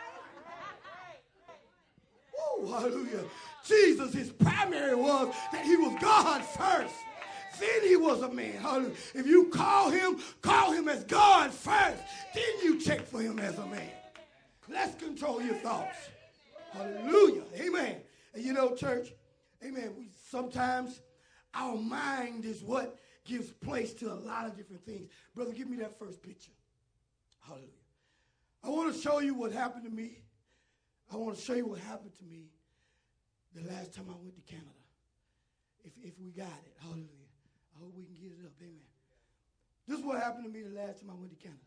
Woo, hallelujah. Jesus, his primary was that he was God first. Then he was a man. Hallelujah. If you call him, call him as God first. Then you check for him as a man. Let's control your thoughts. Hallelujah. Amen. And you know, church, amen, we sometimes our mind is what gives place to a lot of different things. Brother, give me that first picture. Hallelujah. I want to show you what happened to me. I want to show you what happened to me the last time I went to Canada. If, if we got it. Hallelujah. I hope we can get it up. Amen. This is what happened to me the last time I went to Canada.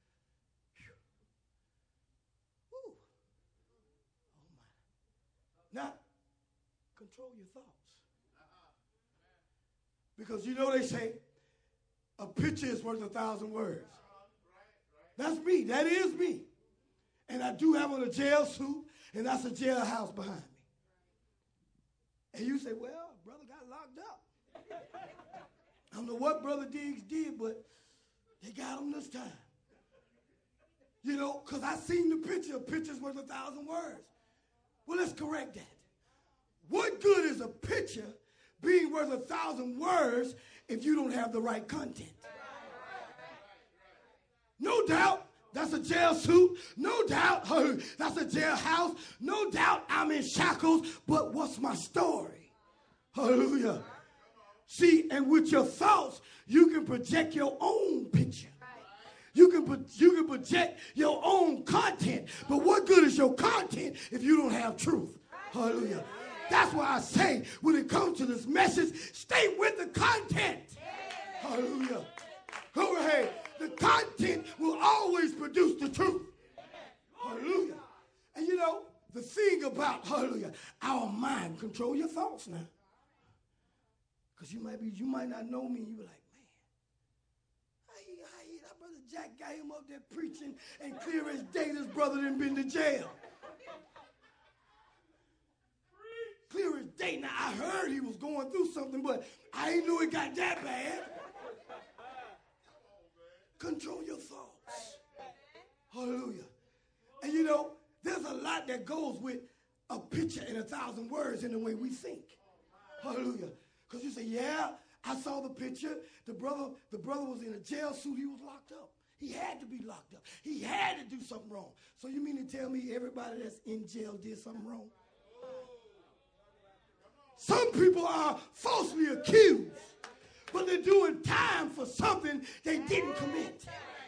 Woo. Oh, my. Now, control your thoughts. Because you know they say, a picture is worth a thousand words. That's me. That is me. And I do have on a jail suit, and that's a jailhouse behind me. And you say, well, brother got locked up. I don't know what Brother Diggs did, but they got him this time. You know, because I seen the picture. A picture's worth a thousand words. Well, let's correct that. What good is a picture being worth a thousand words if you don't have the right content? No doubt, that's a jail suit. No doubt, that's a jailhouse. No doubt I'm in shackles, but what's my story? Hallelujah. See, and with your thoughts, you can project your own picture. You can, you can project your own content. But what good is your content if you don't have truth? Hallelujah. That's why I say, when it comes to this message, stay with the content. Hallelujah. Go ahead. The content will always produce the truth. Hallelujah. And you know, the thing about, hallelujah, our mind, control your thoughts now. Because you might be, you might not know me, and you be like, man, how he, how he, that brother Jack got him up there preaching, and clear as day, this brother done been to jail. Clear as day. Now, I heard he was going through something, but I didn't know it got that bad. Control your thoughts. Hallelujah. And you know, there's a lot that goes with a picture and a thousand words in the way we think. Hallelujah. Because you say, yeah, I saw the picture. The brother, the brother was in a jail suit. He was locked up. He had to be locked up. He had to do something wrong. So you mean to tell me everybody that's in jail did something wrong? Some people are falsely accused, but they're doing time for something they didn't commit.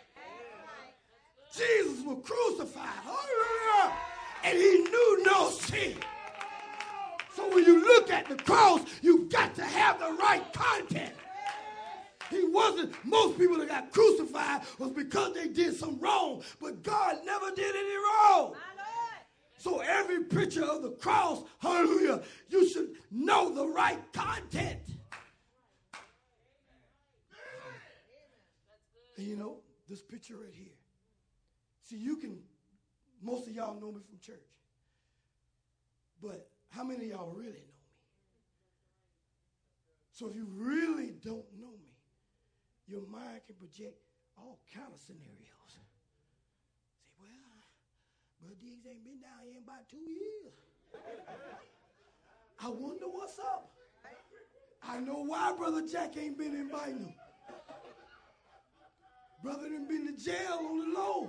Jesus was crucified. Hallelujah. And he knew no sin. So when you look at at the cross, you've got to have the right content. He wasn't, most people that got crucified was because they did some wrong, but God never did any wrong. So every picture of the cross, hallelujah, you should know the right content. And you know, this picture right here. See, you can, most of y'all know me from church. But how many of y'all really know me? So if you really don't know me, your mind can project all kind of scenarios. Say, well, Brother Diggs ain't been down here in about two years. I wonder what's up. I know why Brother Jack ain't been inviting him. Brother done been to jail on the low.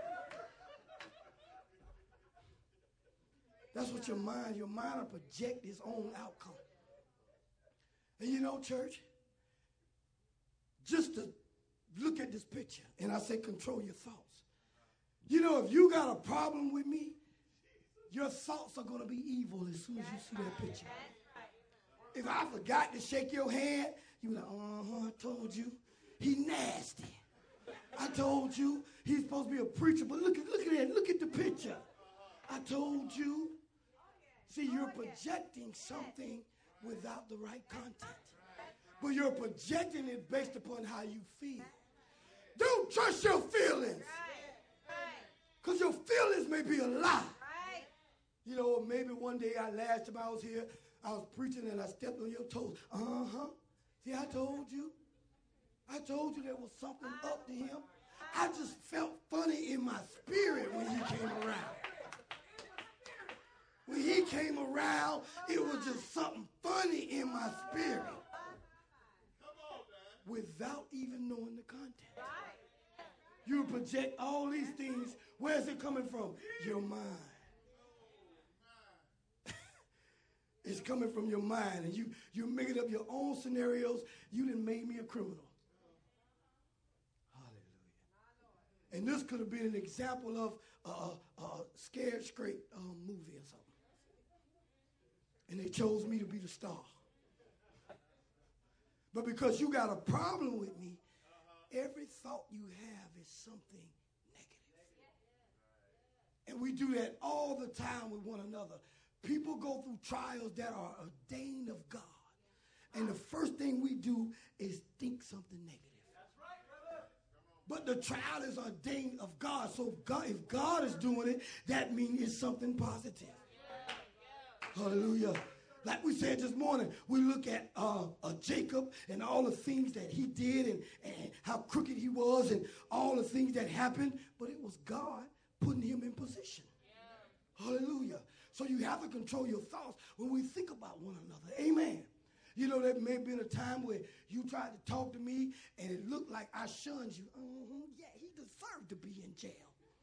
That's what your mind, your mind will project its own outcome. And you know, church, just to look at this picture, and I say control your thoughts. You know, if you got a problem with me, your thoughts are going to be evil as soon as you see that picture. If I forgot to shake your hand, you like, uh-huh, I told you. He nasty. I told you he's supposed to be a preacher, but look at look at that. Look at the picture. I told you. See, you're projecting something without the right content. But you're projecting it based upon how you feel. Don't trust your feelings. Because your feelings may be a lie. You know, maybe one day I last time I was here, I was preaching and I stepped on your toes. Uh-huh. See, I told you. I told you there was something up to him. I just felt funny in my spirit when he came around. When he came around, it was just something funny in my spirit. Without even knowing the content. You project all these things. Where's it coming from? Your mind. It's coming from your mind. And you, you're making up your own scenarios. You done made me a criminal. Hallelujah. And this could have been an example of a, a, a scared straight um, movie or something. And they chose me to be the star. But because you got a problem with me, every thought you have is something negative. And we do that all the time with one another. People go through trials that are ordained of God. And the first thing we do is think something negative. But the trial is ordained of God. So God, if God is doing it, that means it's something positive. Hallelujah. Like we said this morning, we look at uh, uh, Jacob and all the things that he did and, and how crooked he was and all the things that happened. But it was God putting him in position. Yeah. Hallelujah. So you have to control your thoughts when we think about one another. Amen. You know, there may have been a time where you tried to talk to me and it looked like I shunned you. Uh-huh. Yeah, he deserved to be in jail.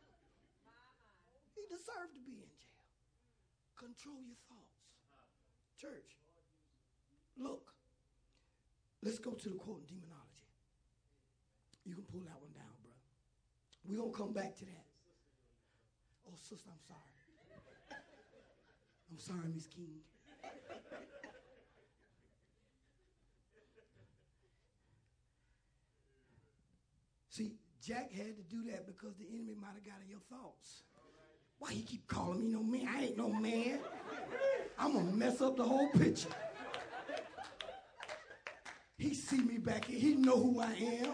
He deserved to be in jail. Control your thoughts. Church, look, let's go to the quote in demonology. You can pull that one down, brother. We're going to come back to that. Oh, sister, I'm sorry. I'm sorry, Miss King. See, Jack had to do that because the enemy might have got in your thoughts. Why he keep calling me no man? I ain't no man. I'm going to mess up the whole picture. He see me back here. He know who I am.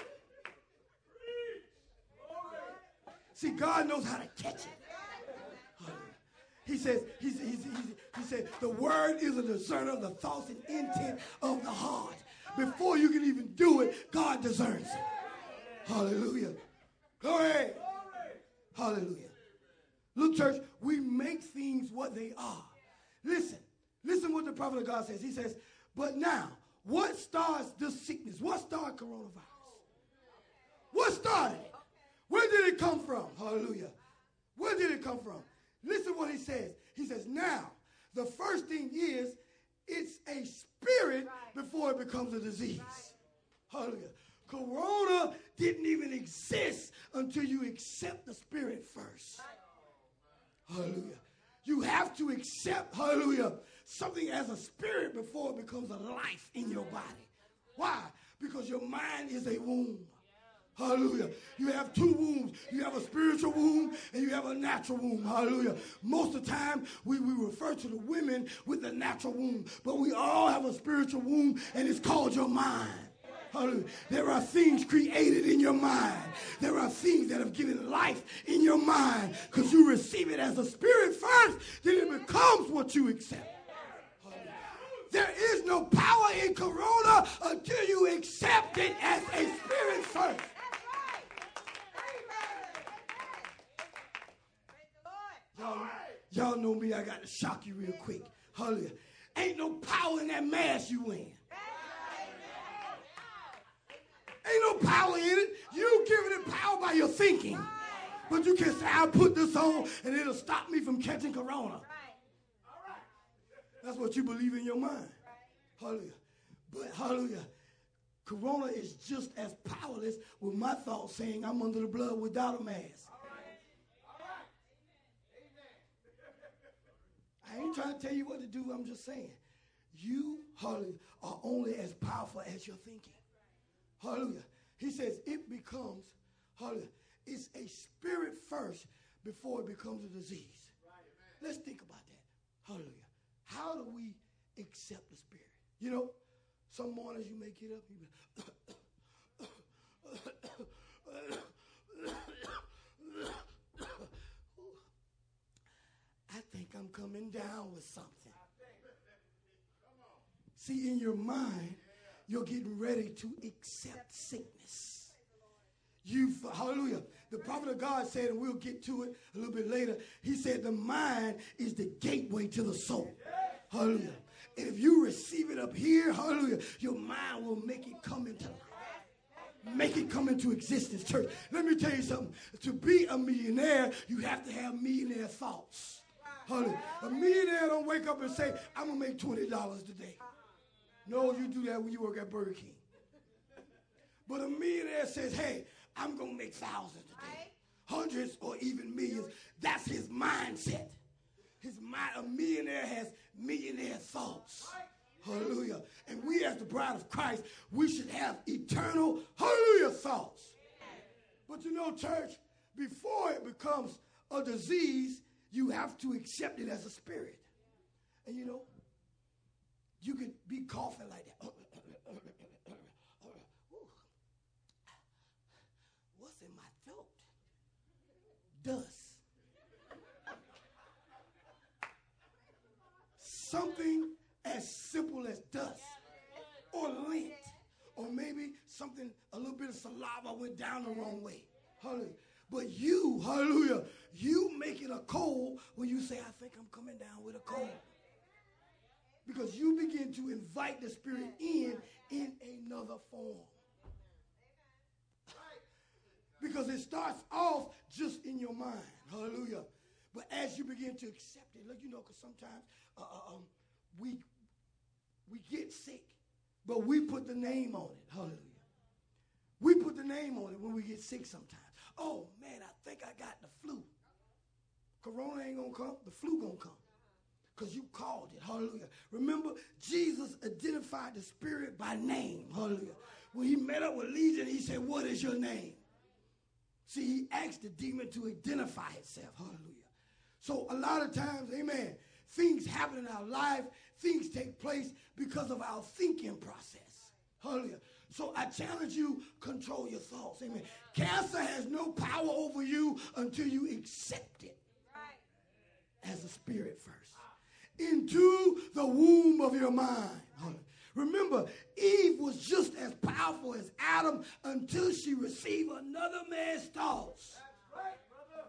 See, God knows how to catch it. He says, he's, he's, he's, he said, the word is a discerner of the thoughts and intent of the heart. Before you can even do it, God discerns it. Hallelujah. Glory. Hallelujah. Look, church, we make things what they are. Listen, listen what the prophet of God says. He says, but now, what starts this sickness? What started coronavirus? What started it? Where did it come from? Hallelujah. Where did it come from? Listen what he says. He says, now, the first thing is, it's a spirit before it becomes a disease. Hallelujah. Corona didn't even exist until you accept the spirit first. Hallelujah. You have to accept, hallelujah, something as a spirit before it becomes a life in your body. Why? Because your mind is a womb. Hallelujah. You have two wombs. You have a spiritual womb and you have a natural womb. Hallelujah. Most of the time, we, we refer to the women with the natural womb. But we all have a spiritual womb, and it's called your mind. Hallelujah. There are things created in your mind. There are things that have given life in your mind because you receive it as a spirit first, then it becomes what you accept. There is no power in Corona until you accept it as a spirit first. Y'all, y'all know me, I got to shock you real quick. Hallelujah. Ain't no power in that mask you wearing. Ain't no power in it. You giving it power by your thinking. But you can say, I'll put this on and it'll stop me from catching Corona. That's what you believe in your mind. Hallelujah. But hallelujah, Corona is just as powerless with my thoughts saying I'm under the blood without a mask. I ain't trying to tell you what to do. I'm just saying. You, hallelujah, are only as powerful as your thinking. Hallelujah. He says it becomes, hallelujah, it's a spirit first before it becomes a disease. Let's think about that. Hallelujah. How do we accept the spirit? You know, some mornings you may get up, you be, I think I'm coming down with something. See, in your mind, you're getting ready to accept sickness. You've, hallelujah. The prophet of God said, and we'll get to it a little bit later, he said the mind is the gateway to the soul. Hallelujah. And if you receive it up here, hallelujah, your mind will make it come into life. Make it come into existence, church. Let me tell you something. To be a millionaire, you have to have millionaire thoughts. Hallelujah. A millionaire don't wake up and say, I'm going to make twenty dollars today. No, you do that when you work at Burger King. But a millionaire says, hey, I'm going to make thousands today. Hundreds or even millions. That's his mindset. His mind, a millionaire has millionaire thoughts. Hallelujah. And we as the bride of Christ, we should have eternal, hallelujah, thoughts. But you know, church, before it becomes a disease, you have to accept it as a spirit. And you know, you could be coughing like that. What's in my throat? Dust. Something as simple as dust or lint or maybe something, a little bit of saliva went down the wrong way. Hallelujah. But you, hallelujah, you make it a cold when you say, I think I'm coming down with a cold. Because you begin to invite the spirit in in another form. Because it starts off just in your mind. Hallelujah. But as you begin to accept it, look, you know, because sometimes uh, um, we, we get sick, but we put the name on it. Hallelujah. We put the name on it when we get sick sometimes. Oh, man, I think I got the flu. Corona ain't going to come. The flu going to come. Because you called it. Hallelujah. Remember, Jesus identified the spirit by name. Hallelujah. When he met up with Legion, he said, what is your name? See, he asked the demon to identify itself. Hallelujah. So a lot of times, amen, things happen in our life. Things take place because of our thinking process. Hallelujah. So I challenge you, control your thoughts. Amen. Cancer has no power over you until you accept it as a spirit first. Into the womb of your mind. Remember, Eve was just as powerful as Adam until she received another man's thoughts. Right, brother.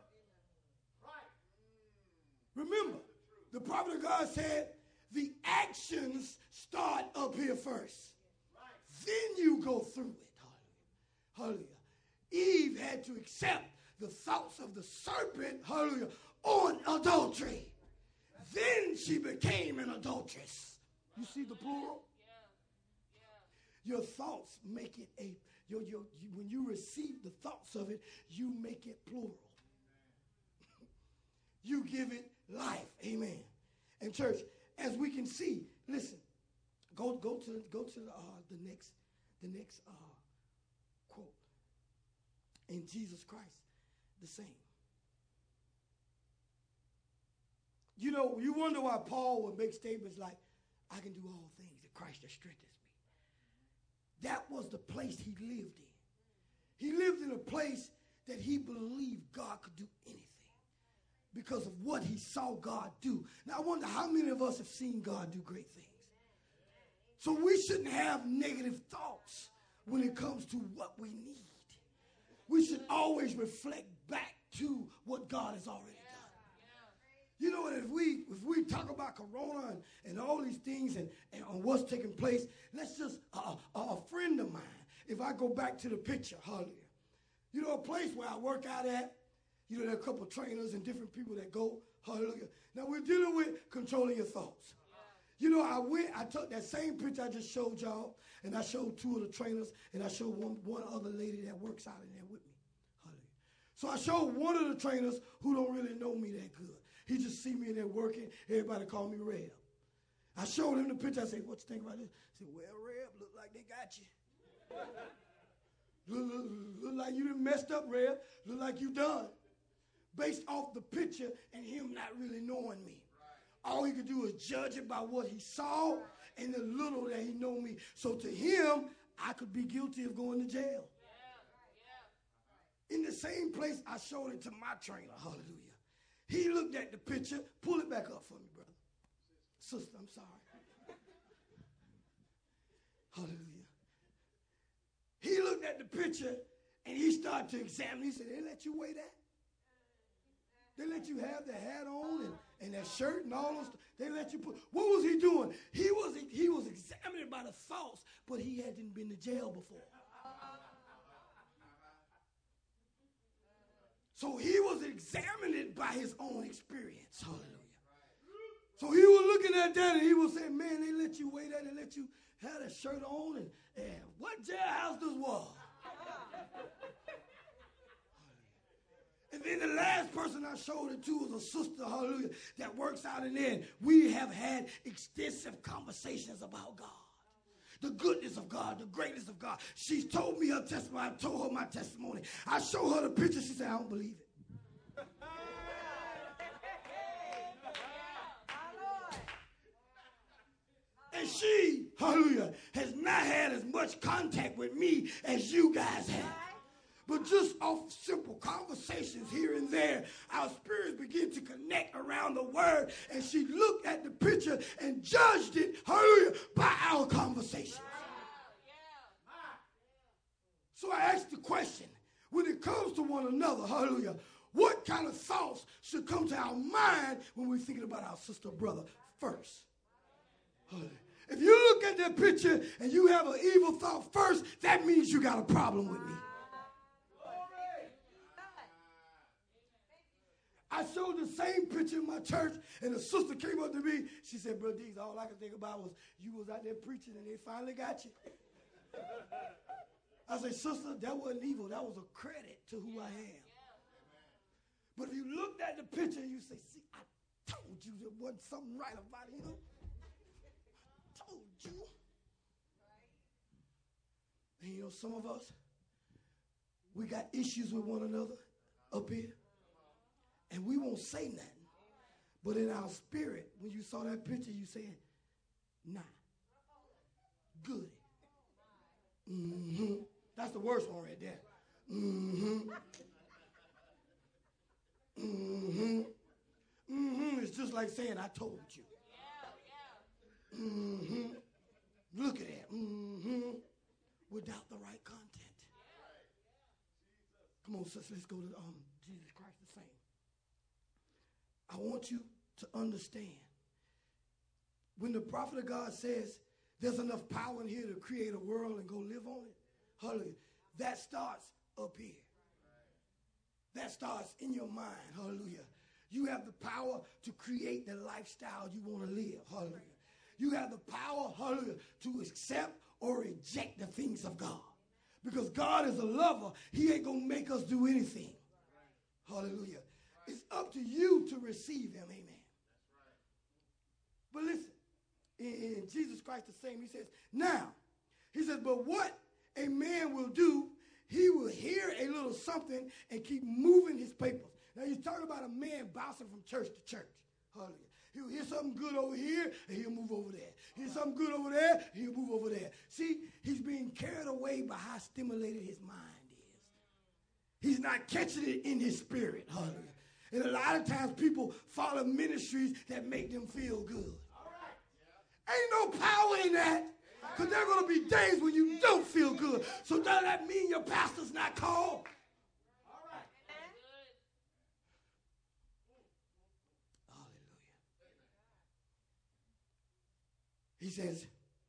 Right. Remember, the prophet of God said, the actions start up here first. Right. Then you go through it. Hallelujah. Hallelujah. Eve had to accept the thoughts of the serpent, hallelujah, on adultery. Then she became an adulteress. You see the plural? Your thoughts make it a, your, your, you, when you receive the thoughts of it, you make it plural. You give it life. Amen. And church, as we can see, listen, go go to go to the, uh, the next the next uh, quote. In Jesus Christ, the same. You know, you wonder why Paul would make statements like, I can do all things in Christ that strengthens me. That was the place he lived in. He lived in a place that he believed God could do anything because of what he saw God do. Now, I wonder how many of us have seen God do great things. So we shouldn't have negative thoughts when it comes to what we need. We should always reflect back to what God has already done. You know, if we if we talk about Corona and, and all these things and, and on what's taking place, let's just, uh, a, a friend of mine, if I go back to the picture, hallelujah, you know, a place where I work out at, you know, there are a couple of trainers and different people that go, hallelujah. Now, we're dealing with controlling your thoughts. You know, I went, I took that same picture I just showed y'all, and I showed two of the trainers, and I showed one, one other lady that works out in there with me. Hallelujah. So I showed one of the trainers who don't really know me that good. He just see me in there working. Everybody call me Reb. I showed him the picture. I said, what you think about this? He said, well, Reb, look like they got you. look, look, look like you done messed up, Reb. Look like you done. Based off the picture and him not really knowing me. All he could do is judge it by what he saw and the little that he know me. So to him, I could be guilty of going to jail. In the same place I showed it to my trainer, hallelujah. He looked at the picture. Pull it back up for me, brother. Sister, I'm sorry. Hallelujah. He looked at the picture and he started to examine. He said, they let you weigh that? They let you have the hat on and, and that shirt and all those. They let you put. What was he doing? He was he was examining by the thoughts, but he hadn't been to jail before. So he was examining it by his own experience. Hallelujah. So he was looking at that and he was saying, man, they let you wear that, they let you have that shirt on, and, and what jailhouse this was? And then the last person I showed it to was a sister, hallelujah, that works out in there. And we have had extensive conversations about God. The goodness of God, the greatness of God. She's told me her testimony. I told her my testimony. I showed her the picture. She said, I don't believe it. And she, hallelujah, has not had as much contact with me as you guys have. But just off simple conversations here and there, our spirits begin to connect around the word. And she looked at the picture and judged it, hallelujah, by our conversations. So I asked the question, when it comes to one another, hallelujah, what kind of thoughts should come to our mind when we're thinking about our sister or brother first? Hallelujah. If you look at that picture and you have an evil thought first, that means you got a problem with me. I showed the same picture in my church, and a sister came up to me. She said, Brother Dees, all I could think about was you was out there preaching, and they finally got you. I said, sister, that wasn't evil. That was a credit to who I am. But if you looked at the picture, and you say, see, I told you there wasn't something right about him. I told you. And you know, some of us, we got issues with one another up here. And we won't say nothing. But in our spirit, when you saw that picture, you said, nah. Good. Mm-hmm. That's the worst one right there. Mm-hmm. Mm-hmm. Mm-hmm. It's just like saying, I told you. Mm-hmm. Look at that. Mm-hmm. Without the right content. Come on, sis, let's go to um, Jesus Christ the same. I want you to understand, when the prophet of God says there's enough power in here to create a world and go live on it, hallelujah, that starts up here. That starts in your mind, hallelujah. You have the power to create the lifestyle you want to live, hallelujah. You have the power, hallelujah, to accept or reject the things of God. Because God is a lover. He ain't going to make us do anything. Hallelujah. It's up to you to receive him, amen. But listen, in, in Jesus Christ the same, he says, now, he says, but what a man will do, he will hear a little something and keep moving his papers. Now, he's talking about a man bouncing from church to church. Hallelujah. He'll hear something good over here, and he'll move over there. Hear something good over there, he'll move over there. See, he's being carried away by how stimulated his mind is. He's not catching it in his spirit. Hallelujah. And a lot of times people follow ministries that make them feel good. All right. Ain't no power in that. Because there are going to be days when you don't feel good. So does that mean your pastor's not called? All right. Hallelujah. He says,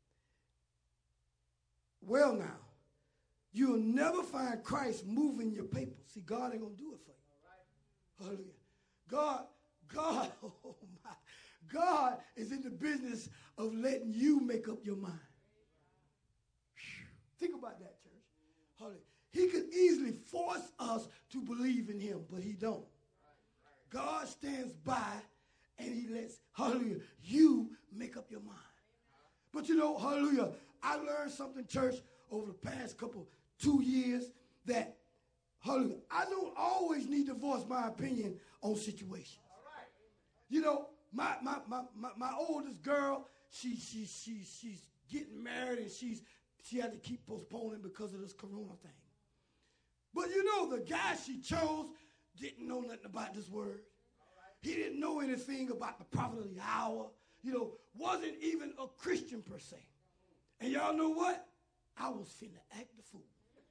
well now, you'll never find Christ moving your papers. See, God ain't going to do it for you. Hallelujah. God, God, oh my, God is in the business of letting you make up your mind. Think about that, church. Hallelujah. He could easily force us to believe in him, but he don't. God stands by and he lets, hallelujah, you make up your mind. But you know, hallelujah, I learned something, church, over the past couple, two years that, hallelujah, I don't always need to voice my opinion on situations. You know, my my my my, my oldest girl, she she she she's getting married and she's She had to keep postponing because of this corona thing. But you know, the guy she chose didn't know nothing about this word. He didn't know anything about the prophet of the hour. You know, wasn't even a Christian per se. And y'all know what? I was finna act the fool.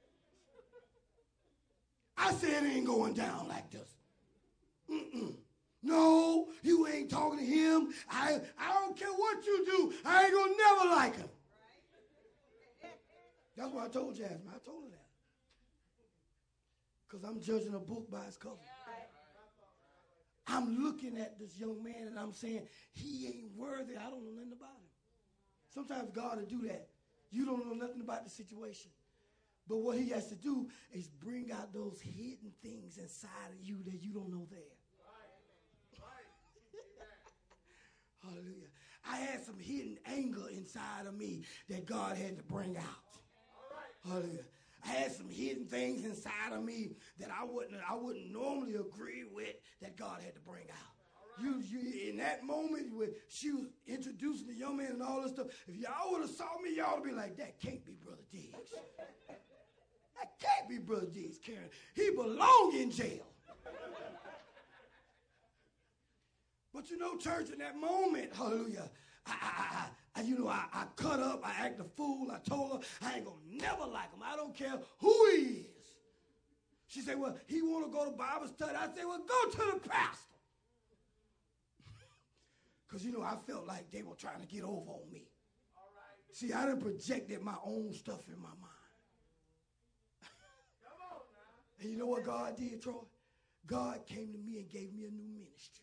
I said it ain't going down like this. Mm-mm. No, you ain't talking to him. I, I don't care what you do. I ain't gonna never like him. That's what I told Jasmine. I told her that. Because I'm judging a book by its cover. I'm looking at this young man and I'm saying, he ain't worthy. I don't know nothing about him. Sometimes God will do that. You don't know nothing about the situation. But what he has to do is bring out those hidden things inside of you that you don't know there. Hallelujah. I had some hidden anger inside of me that God had to bring out. Hallelujah. I had some hidden things inside of me that I wouldn't I wouldn't normally agree with that God had to bring out. You, you in that moment when she was introducing the young man and all this stuff, if y'all would have saw me, y'all would be like, that can't be Brother Diggs. That can't be Brother Diggs, Karen. He belong in jail. But you know, church, in that moment, hallelujah, I, I, I, I you know, I, I cut up, I act a fool, I told her I ain't gonna never like him. I don't care who he is. She said, well, he want to go to Bible study. I said, well, go to the pastor. Because, you know, I felt like they were trying to get over on me. All right. See, I done projected my own stuff in my mind. Come on now. And you know what God did, Troy? God came to me and gave me a new ministry.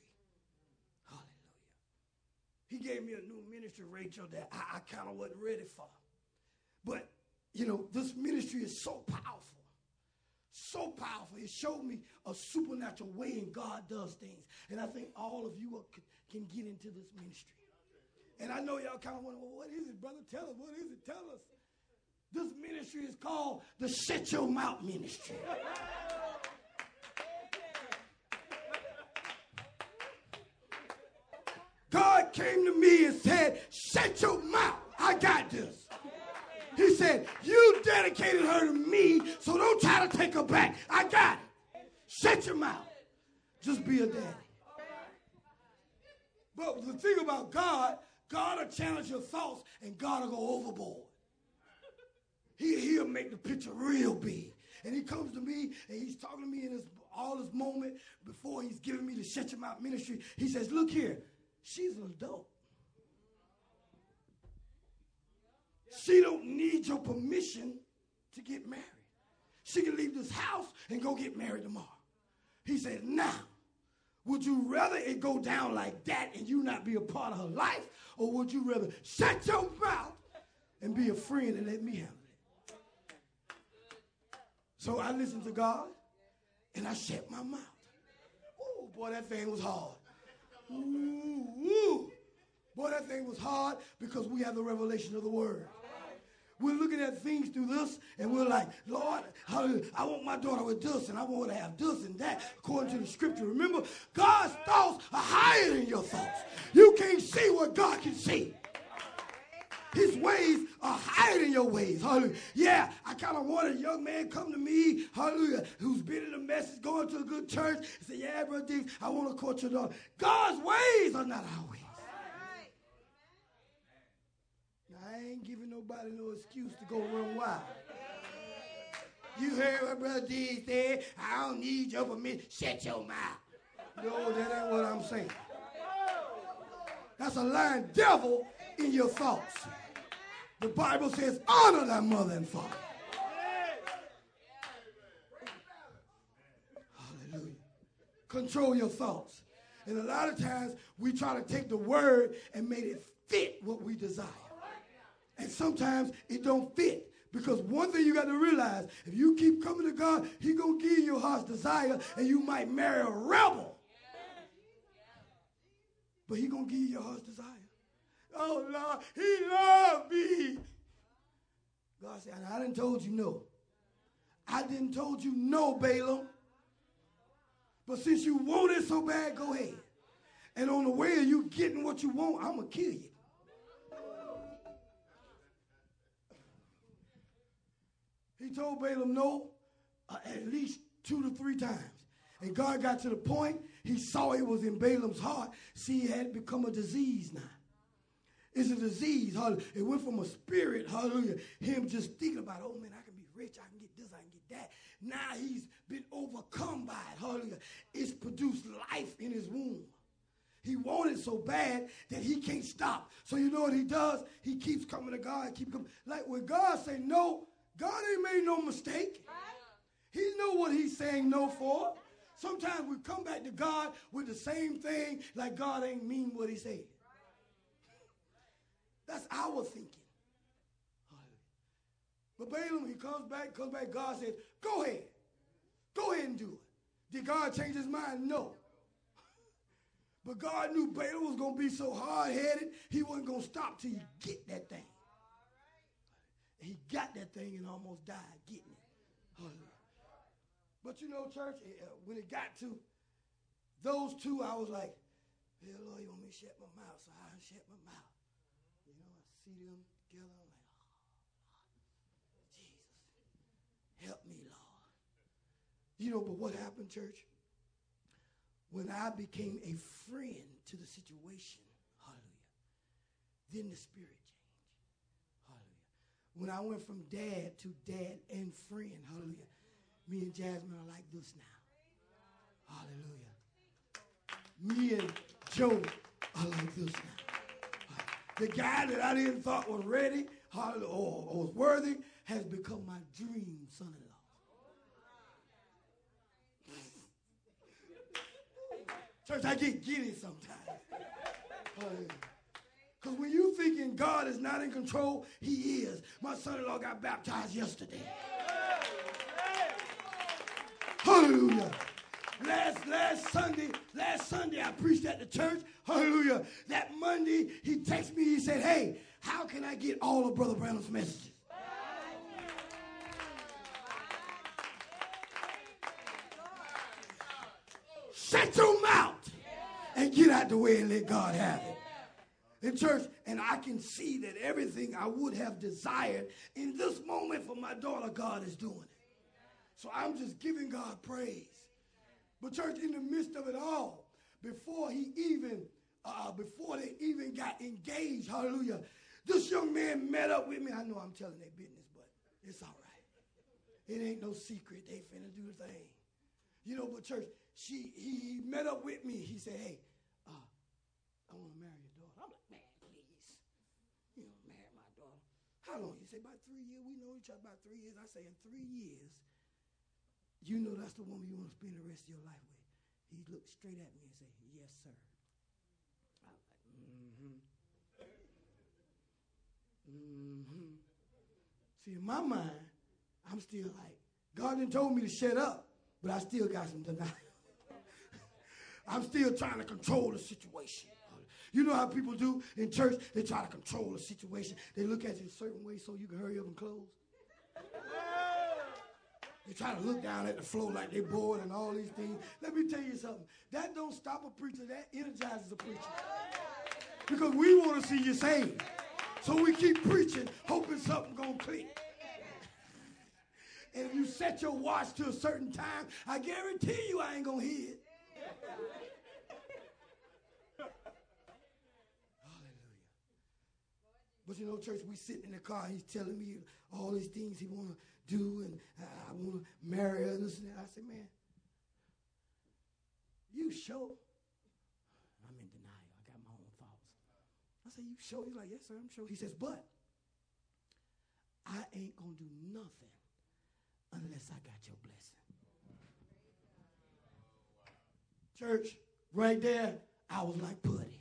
He gave me a new ministry, Rachel, that I, I kind of wasn't ready for. But, you know, this ministry is so powerful. So powerful. It showed me a supernatural way in God does things. And I think all of you are, can get into this ministry. And I know y'all kind of wonder, well, what is it, brother? Tell us. What is it? Tell us. This ministry is called the Shut Your Mouth Ministry. God came to me and said, shut your mouth. I got this. He said, you dedicated her to me, so don't try to take her back. I got it. Shut your mouth. Just be a daddy. But the thing about God, God will challenge your thoughts and God will go overboard. He, he'll make the picture real big. And he comes to me and he's talking to me in this, all this moment before he's giving me the Shut Your Mouth ministry. He says, look here. She's an adult. She don't need your permission to get married. She can leave this house and go get married tomorrow. He said, now, would you rather it go down like that and you not be a part of her life? Or would you rather shut your mouth and be a friend and let me handle it? So I listened to God and I shut my mouth. Oh, boy, that thing was hard. Ooh, ooh. Boy, that thing was hard because we have the revelation of the word. We're looking at things through this, and we're like, Lord, hallelujah, I want my daughter with this, and I want her to have this and that, according to the scripture. Remember, God's thoughts are higher than your thoughts. You can't see what God can see. His ways are higher than your ways. Hallelujah. Yeah, I kind of want a young man come to me, hallelujah, who's been in the message, going to a good church, and say, yeah, brother Diggs, I want to court your daughter. God's ways are not our ways. I ain't giving nobody no excuse to go run wild. You heard what Brother D said. I don't need your permission. Shut your mouth. No, that ain't what I'm saying. That's a lying devil in your thoughts. The Bible says, honor thy mother and father. Hallelujah. Control your thoughts. And a lot of times we try to take the word and make it fit what we desire. And sometimes it don't fit. Because one thing you got to realize, if you keep coming to God, he going to give you your heart's desire, and you might marry a rebel. But he going to give you your heart's desire. Oh, Lord, he loved me. God said, I didn't told you no. I didn't told you no, Balaam. But since you want it so bad, go ahead. And on the way of you getting what you want, I'm going to kill you. He told Balaam no uh, at least two to three times. And God got to the point, he saw it was in Balaam's heart. See, it had become a disease now. It's a disease. Hallelujah. It went from a spirit, hallelujah, him just thinking about, oh, man, I can be rich. I can get this, I can get that. Now he's been overcome by it. Hallelujah. It's produced life in his womb. He wanted so bad that he can't stop. So you know what he does? He keeps coming to God. Keep coming. Like when God say no, God ain't made no mistake. He know what he's saying no for. Sometimes we come back to God with the same thing like God ain't mean what he said. That's our thinking. But Balaam, he comes back, comes back, God says, go ahead. Go ahead and do it. Did God change his mind? No. But God knew Balaam was going to be so hard-headed, he wasn't going to stop till he get that thing. He got that thing and almost died getting it. Hallelujah. But you know, church, uh, when it got to those two, I was like, hey, Lord, you want me to shut my mouth? So I shut my mouth. You know, I see them together. I'm like, oh, Jesus, help me, Lord. You know, but what happened, church? When I became a friend to the situation, hallelujah, then the spirit changed. When I went from dad to dad and friend, hallelujah, me and Jasmine are like this now. Hallelujah. Me and Joe are like this now. The guy that I didn't thought was ready, hallelujah, or, or was worthy, has become my dream son-in-law. Church, I get giddy sometimes. Hallelujah. Because when you thinking God is not in control, he is. My son-in-law got baptized yesterday. Hallelujah. Last, last Sunday, last Sunday I preached at the church. Hallelujah. That Monday, he texted me, he said, hey, how can I get all of Brother Branham's messages? Shut your mouth and get out the way and let God have it. In church, and I can see that everything I would have desired in this moment for my daughter, God is doing it. So I'm just giving God praise. But church, in the midst of it all, before he even, uh, before they even got engaged, hallelujah, this young man met up with me. I know I'm telling their business, but it's all right. It ain't no secret. They finna do the thing. You know, but church, she, he, he met up with me. He said, hey, uh, I want to marry your daughter. I'm like, man, please. You know, marry my daughter. How long? He said, about three years. We know each other about three years. I say, in three years, you know that's the woman you want to spend the rest of your life with. He looked straight at me and said, yes, sir. I was like, mm-hmm. Mm-hmm. See, in my mind, I'm still like, God didn't told me to shut up, but I still got some denial. I'm still trying to control the situation. You know how people do in church? They try to control the situation. They look at you a certain way so you can hurry up and close. They try to look down at the floor like they're bored and all these things. Let me tell you something. That don't stop a preacher. That energizes a preacher. Because we want to see you saved. So we keep preaching, hoping something going to click. And if you set your watch to a certain time, I guarantee you I ain't going to hear it. Hallelujah. But you know, church, we sitting in the car. He's telling me all these things he want to do, and I, I want to marry her, and this and that. I said, man, you sure? I'm in denial. I got my own thoughts. I said, you sure? He's like, yes, sir, I'm sure. He says, but I ain't going to do nothing unless I got your blessing. Church, right there, I was like putty.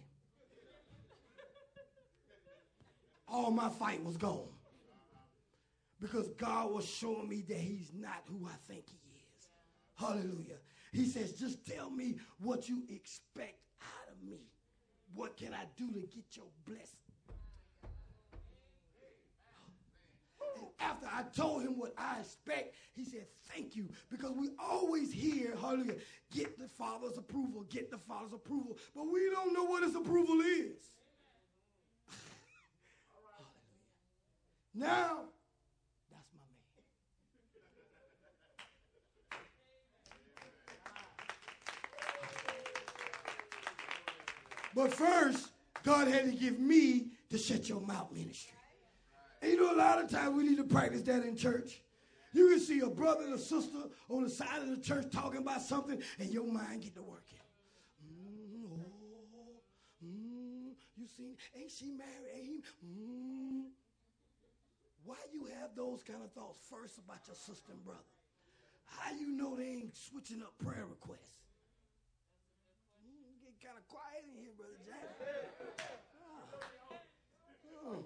All my fight was gone. Because God was showing me that he's not who I think he is. Hallelujah. He says, just tell me what you expect out of me. What can I do to get your blessing? And after I told him what I expect, he said, thank you. Because we always hear, hallelujah, get the Father's approval, get the Father's approval. But we don't know what his approval is. Hallelujah. Now, that's my man. But first, God had to give me the Shut Your Mouth ministry. And you know, a lot of times we need to practice that in church. You can see a brother and a sister on the side of the church talking about something, and your mind get to working. Mm, oh, mm, you see, ain't she married? Ain't he? Mm. Why you have those kind of thoughts first about your sister and brother? How you know they ain't switching up prayer requests? Mm, get kind of quiet in here, Brother Jack. Oh. Oh.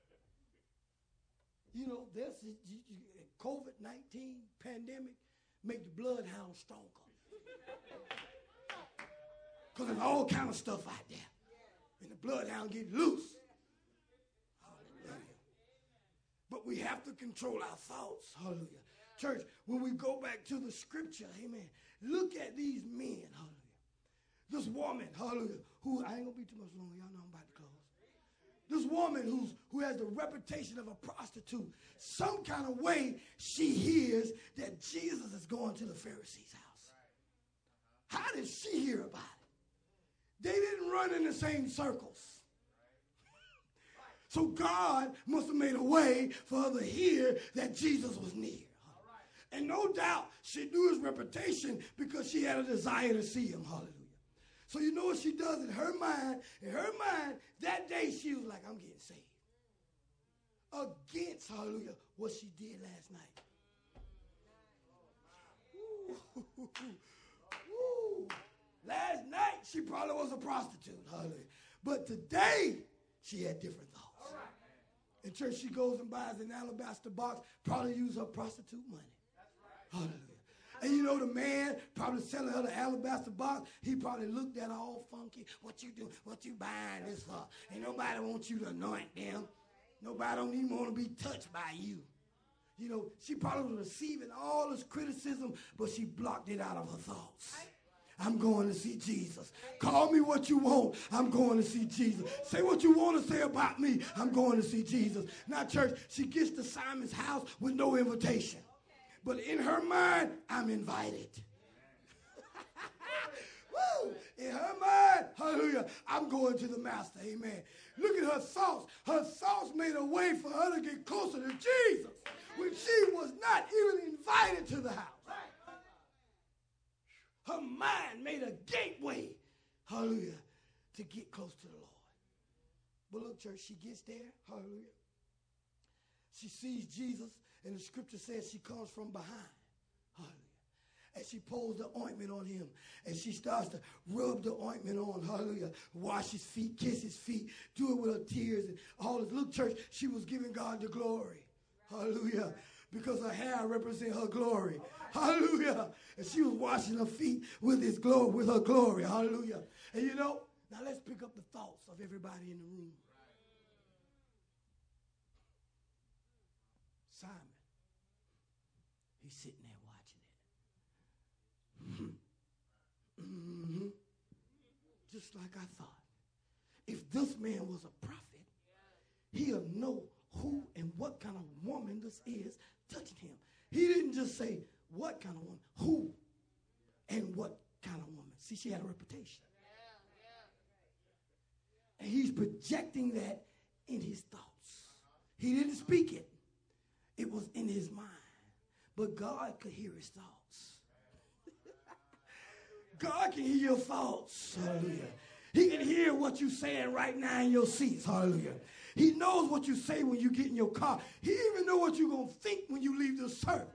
You know, this COVID nineteen pandemic make the bloodhound stronger. Because there's all kind of stuff out there. And the bloodhound get loose. Hallelujah. But we have to control our thoughts. Hallelujah. Church, when we go back to the scripture, amen, look at these men. Hallelujah. This woman, hallelujah, who, I ain't going to be too much longer. Y'all know I'm about to close. This woman who's, who has the reputation of a prostitute, some kind of way she hears that Jesus is going to the Pharisee's house. How did she hear about it? They didn't run in the same circles. So God must have made a way for her to hear that Jesus was near. And no doubt she knew his reputation because she had a desire to see him. Hallelujah. So you know what she does in her mind? In her mind, that day she was like, I'm getting saved. Against, hallelujah, what she did last night. Ooh. Ooh. Last night, she probably was a prostitute, hallelujah. But today, she had different thoughts. In church, she goes and buys an alabaster box, probably use her prostitute money. Hallelujah. And you know, the man probably selling her the alabaster box, he probably looked at her all funky. What you do? What you buying this for? Ain't nobody wants you to anoint them. Nobody don't even want to be touched by you. You know, she probably was receiving all this criticism, but she blocked it out of her thoughts. I'm going to see Jesus. Call me what you want. I'm going to see Jesus. Say what you want to say about me. I'm going to see Jesus. Now, church, she gets to Simon's house with no invitation. But in her mind, I'm invited. Woo! In her mind, hallelujah, I'm going to the master. Amen. Look at her thoughts. Her thoughts made a way for her to get closer to Jesus when she was not even invited to the house. Her mind made a gateway, hallelujah, to get close to the Lord. But look, church, she gets there, hallelujah. She sees Jesus, and the scripture says she comes from behind, hallelujah. And she pours the ointment on him, and she starts to rub the ointment on, hallelujah, wash his feet, kiss his feet, do it with her tears and all this. Look, church, she was giving God the glory, hallelujah, because her hair represents her glory. Hallelujah. And she was washing her feet with his glory, with her glory. Hallelujah. And you know, Now let's pick up the thoughts of everybody in the room. Simon, he's sitting there watching it. Mm-hmm. Just like I thought. If this man was a prophet, he'll know who and what kind of woman this is touching him. He didn't just say what kind of woman, who and what kind of woman. See, she had a reputation. And he's projecting that in his thoughts. He didn't speak it. It was in his mind. But God could hear his thoughts. God can hear your thoughts. Hallelujah. He can hear what you're saying right now in your seats. Hallelujah. He knows what you say when you get in your car. He even knows what you're going to think when you leave the service.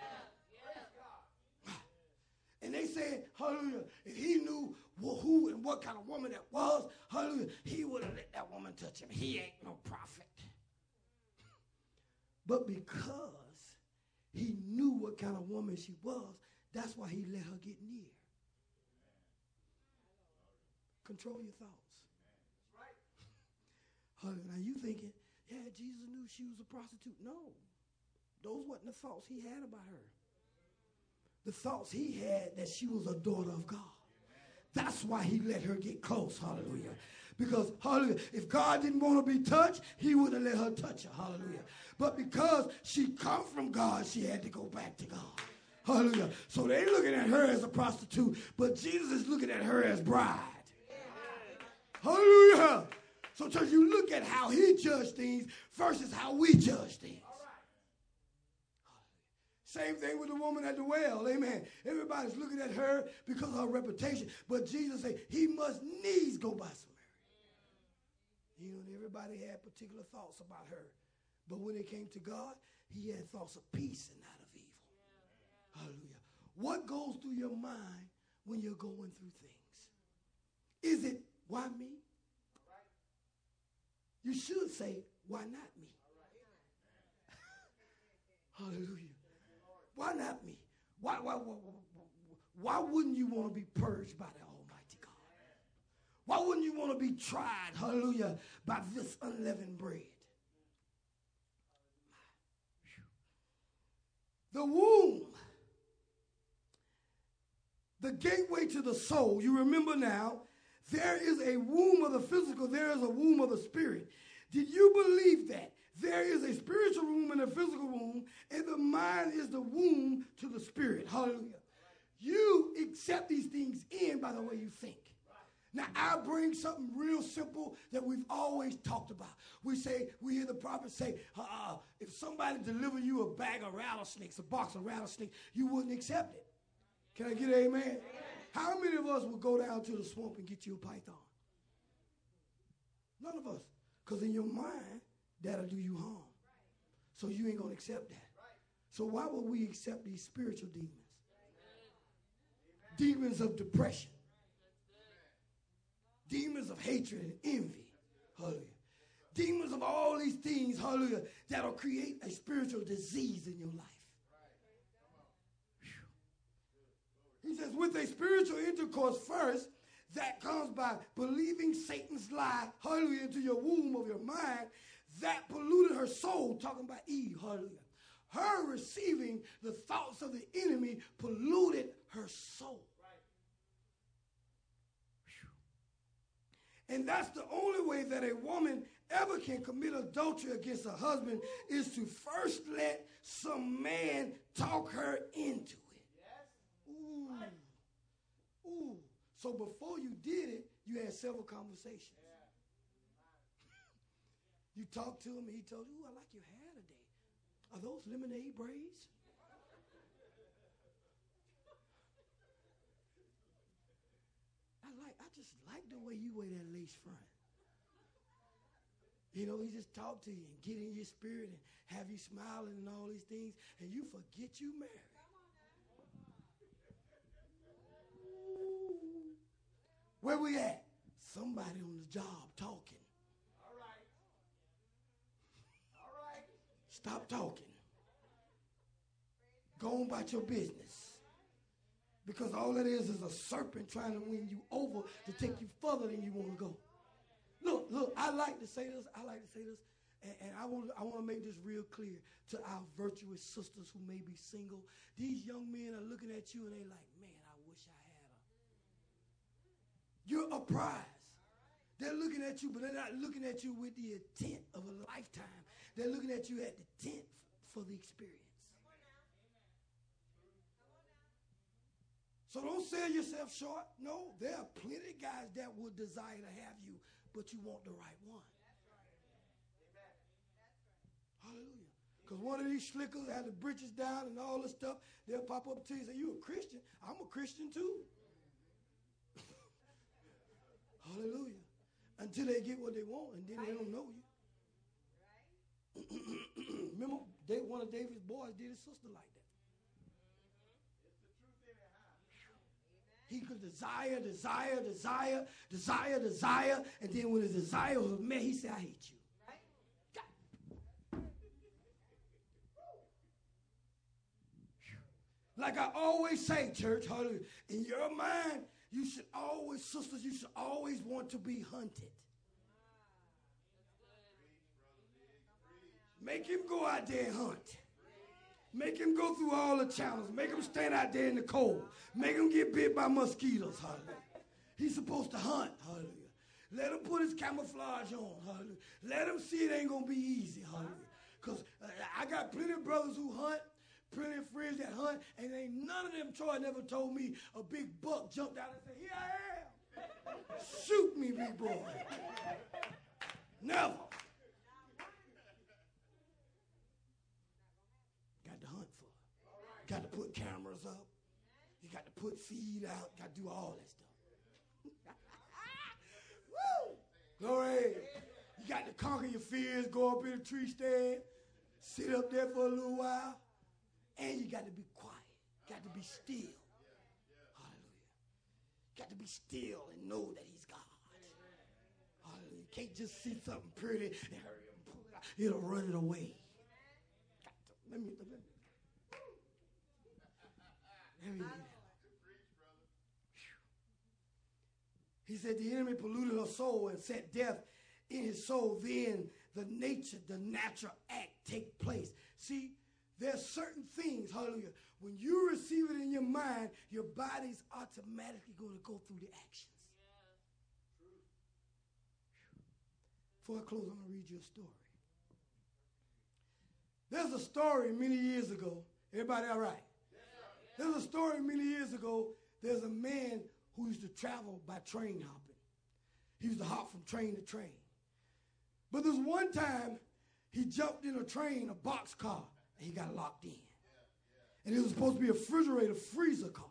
And they said, hallelujah, if he knew who and what kind of woman that was, hallelujah, he would have let that woman touch him. He ain't no prophet. But because he knew what kind of woman she was, that's why he let her get near. Control your thoughts. Hallelujah. Now you thinking, yeah, Jesus knew she was a prostitute. No. Those weren't the thoughts he had about her. The thoughts he had that she was a daughter of God. That's why he let her get close. Hallelujah. Because, hallelujah, if God didn't want to be touched, he would have let her touch her. Hallelujah. But because she come from God, she had to go back to God. Hallelujah. So they looking at her as a prostitute, but Jesus is looking at her as bride. Hallelujah. So church, you look at how he judged things versus how we judge things. Same thing with the woman at the well. Amen. Everybody's looking at her because of her reputation. But Jesus said he must needs go by Samaria. You know, everybody had particular thoughts about her. But when it came to God, he had thoughts of peace and not of evil. Hallelujah. What goes through your mind when you're going through things? Is it, why me? You should say, why not me? Hallelujah. Why not me? Why, why, why, why wouldn't you want to be purged by the Almighty God? Why wouldn't you want to be tried, hallelujah, by this unleavened bread? The womb, the gateway to the soul. You remember now, there is a womb of the physical, there is a womb of the spirit. Did you believe that? There is a spiritual womb and a physical womb, and the mind is the womb to the spirit. Hallelujah. You accept these things in by the way you think. Now, I bring something real simple that we've always talked about. We say, we hear the prophet say, uh, if somebody deliver you a bag of rattlesnakes, a box of rattlesnakes, you wouldn't accept it. Can I get an amen? Amen. How many of us would go down to the swamp and get you a python? None of us. Because in your mind, that'll do you harm. So you ain't going to accept that. So why would we accept these spiritual demons? Demons of depression. Demons of hatred and envy. Hallelujah. Demons of all these things, hallelujah, that'll create a spiritual disease in your life. Whew. He says, with a spiritual intercourse first, that comes by believing Satan's lie, hallelujah, into your womb of your mind, that polluted her soul, talking about Eve, hallelujah. Her receiving the thoughts of the enemy polluted her soul. And that's the only way that a woman ever can commit adultery against her husband is to first let some man talk her into it. Ooh. Ooh. So before you did it, you had several conversations. You talked to him and he told you, ooh, I like your hair today. Are those lemonade braids? I like, I just like the way you wear that lace front. You know, he just talk to you and get in your spirit and have you smiling and all these things, and you forget you married. Ooh. Where we at? Somebody on the job talking. All right. All right. Stop talking. Go on about your business. Because all it is is a serpent trying to win you over to take you further than you want to go. Look, look, I like to say this. I like to say this. And, and I want I want to make this real clear to our virtuous sisters who may be single. These young men are looking at you and they like, man, I wish I had her. You're a prize. They're looking at you, but they're not looking at you with the intent of a lifetime. They're looking at you at the tent for the experience. So don't sell yourself short. No, there are plenty of guys that would desire to have you, but you want the right one. Hallelujah. Because one of these slickers has the britches down and all this stuff, they'll pop up to you and say, you a Christian? I'm a Christian too. Hallelujah. Until they get what they want, and then they don't know you. Remember, Dave, one of David's boys did his sister like that. He could desire, desire, desire, desire, desire, and then when his desire was met, he said, I hate you. Like I always say, church, hallelujah, in your mind, you should always, sisters, you should always want to be hunted. Make him go out there and hunt. Make him go through all the channels. Make him stand out there in the cold. Make him get bit by mosquitoes, hallelujah. He's supposed to hunt, hallelujah. Let him put his camouflage on, hallelujah. Let him see it ain't going to be easy, hallelujah. Because uh, I got plenty of brothers who hunt, plenty of friends that hunt, and ain't none of them, Troy, never told me a big buck jumped out and said, here I am. Shoot me, big boy. Never. Got to hunt for it. Got to put cameras up. You got to put feed out. Got to do all that stuff. Woo! Glory. You got to conquer your fears, go up in a tree stand, sit up there for a little while, and you got to be quiet. Got to be still. Hallelujah. Got to be still and know that he's God. Hallelujah. You can't just see something pretty and hurry up and pull it out. It'll run it away. Got to, let me, let me. Let me He said the enemy polluted her soul and set death in his soul. Then the nature, the natural act take place. See, there's certain things, hallelujah, when you receive it in your mind, your body's automatically going to go through the actions. Before I close, I'm going to read you a story. There's a story many years ago. Everybody all right? There's a story many years ago. There's a man who used to travel by train hopping. He used to hop from train to train. But there's one time he jumped in a train, a boxcar, and he got locked in. And it was supposed to be a refrigerator freezer car.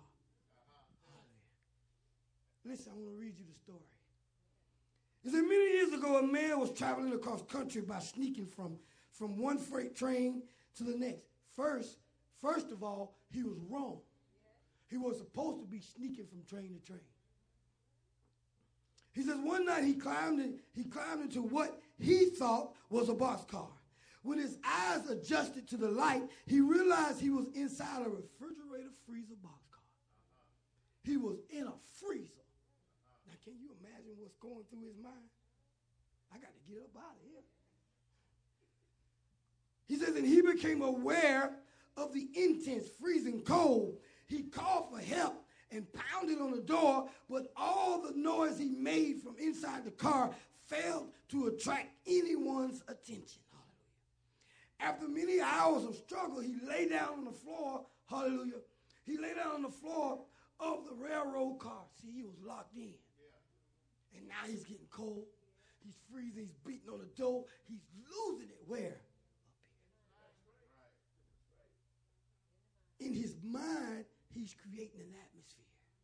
Listen, I want to read you the story. It said many years ago, a man was traveling across country by sneaking from, from one freight train to the next. First, first of all, he was wrong. He was supposed to be sneaking from train to train. He says one night he climbed in, he climbed into what he thought was a boxcar. When his eyes adjusted to the light, he realized he was inside a refrigerator freezer boxcar. He was in a freezer. Now, can you imagine what's going through his mind? I got to get up out of here. He says, and he became aware of the intense freezing cold. He called for help and pounded on the door, but all the noise he made from inside the car failed to attract anyone's attention. Hallelujah. After many hours of struggle, he lay down on the floor. Hallelujah. He lay down on the floor of the railroad car. See, he was locked in. And now he's getting cold. He's freezing. He's beating on the door. He's losing it. Where? In his mind, he's creating an atmosphere.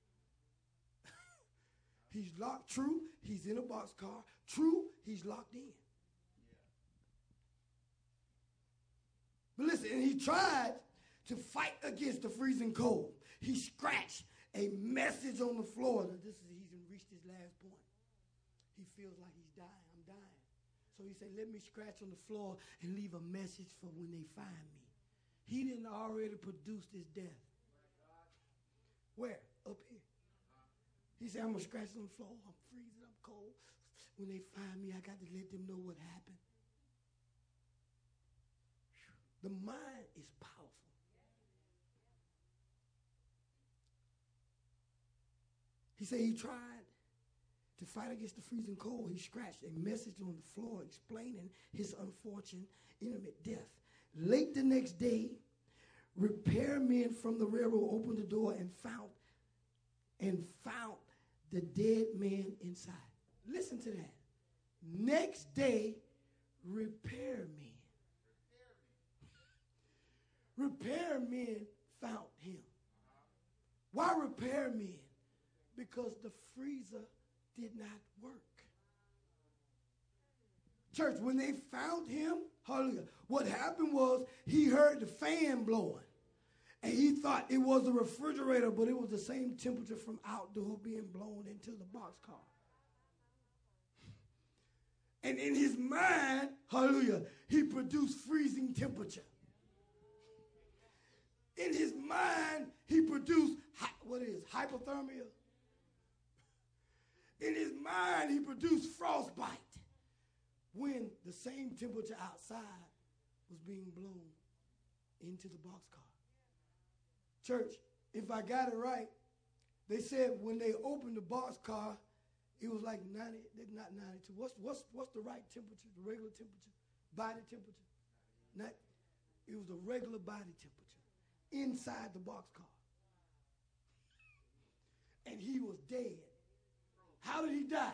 He's locked. True, he's in a boxcar. True, he's locked in. But listen, and he tried to fight against the freezing cold. He scratched a message on the floor. Now, this is he's reached his last point. He feels like he's dying. I'm dying. So he said, let me scratch on the floor and leave a message for when they find me. He didn't already produce his death. Where? Up here. He said, I'm going to scratch on the floor. I'm freezing. I'm cold. When they find me, I got to let them know what happened. The mind is powerful. He said he tried to fight against the freezing cold. He scratched a message on the floor explaining his unfortunate, intimate death. Late the next day, repairmen from the railroad opened the door and found and found the dead man inside. Listen to that. Next day, repairmen. Repairmen found him. Why repairmen? Because the freezer did not work. Church, when they found him, hallelujah, what happened was he heard the fan blowing. And he thought it was a refrigerator, but it was the same temperature from outdoor being blown into the boxcar. And in his mind, hallelujah, he produced freezing temperature. In his mind, he produced, what is hypothermia? In his mind, he produced frostbite when the same temperature outside was being blown into the boxcar. Church, if I got it right, they said when they opened the boxcar, it was like ninety, not ninety-two. What's, what's, what's the right temperature, the regular temperature, body temperature? Not, it was the regular body temperature inside the boxcar. And he was dead. How did he die?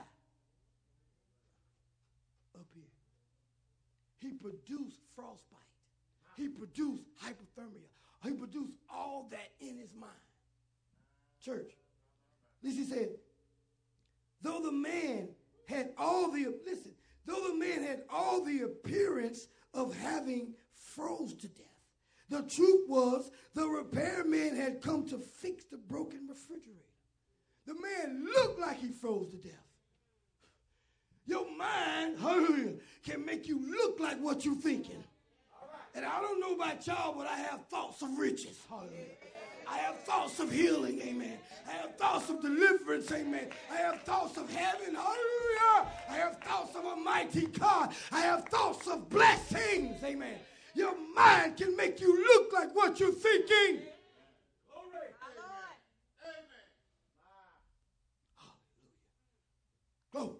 Up here. He produced frostbite. He produced hypothermia. He produced all that in his mind. Church, listen, he said, though the man had all the, listen, though the man had all the appearance of having froze to death, the truth was the repairman had come to fix the broken refrigerator. The man looked like he froze to death. Your mind, hallelujah, can make you look like what you're thinking. And I don't know about y'all, but I have thoughts of riches. Hallelujah. I have thoughts of healing, amen. I have thoughts of deliverance, amen. I have thoughts of heaven, hallelujah. I have thoughts of a mighty God. I have thoughts of blessings, amen. Your mind can make you look like what you're thinking. Glory.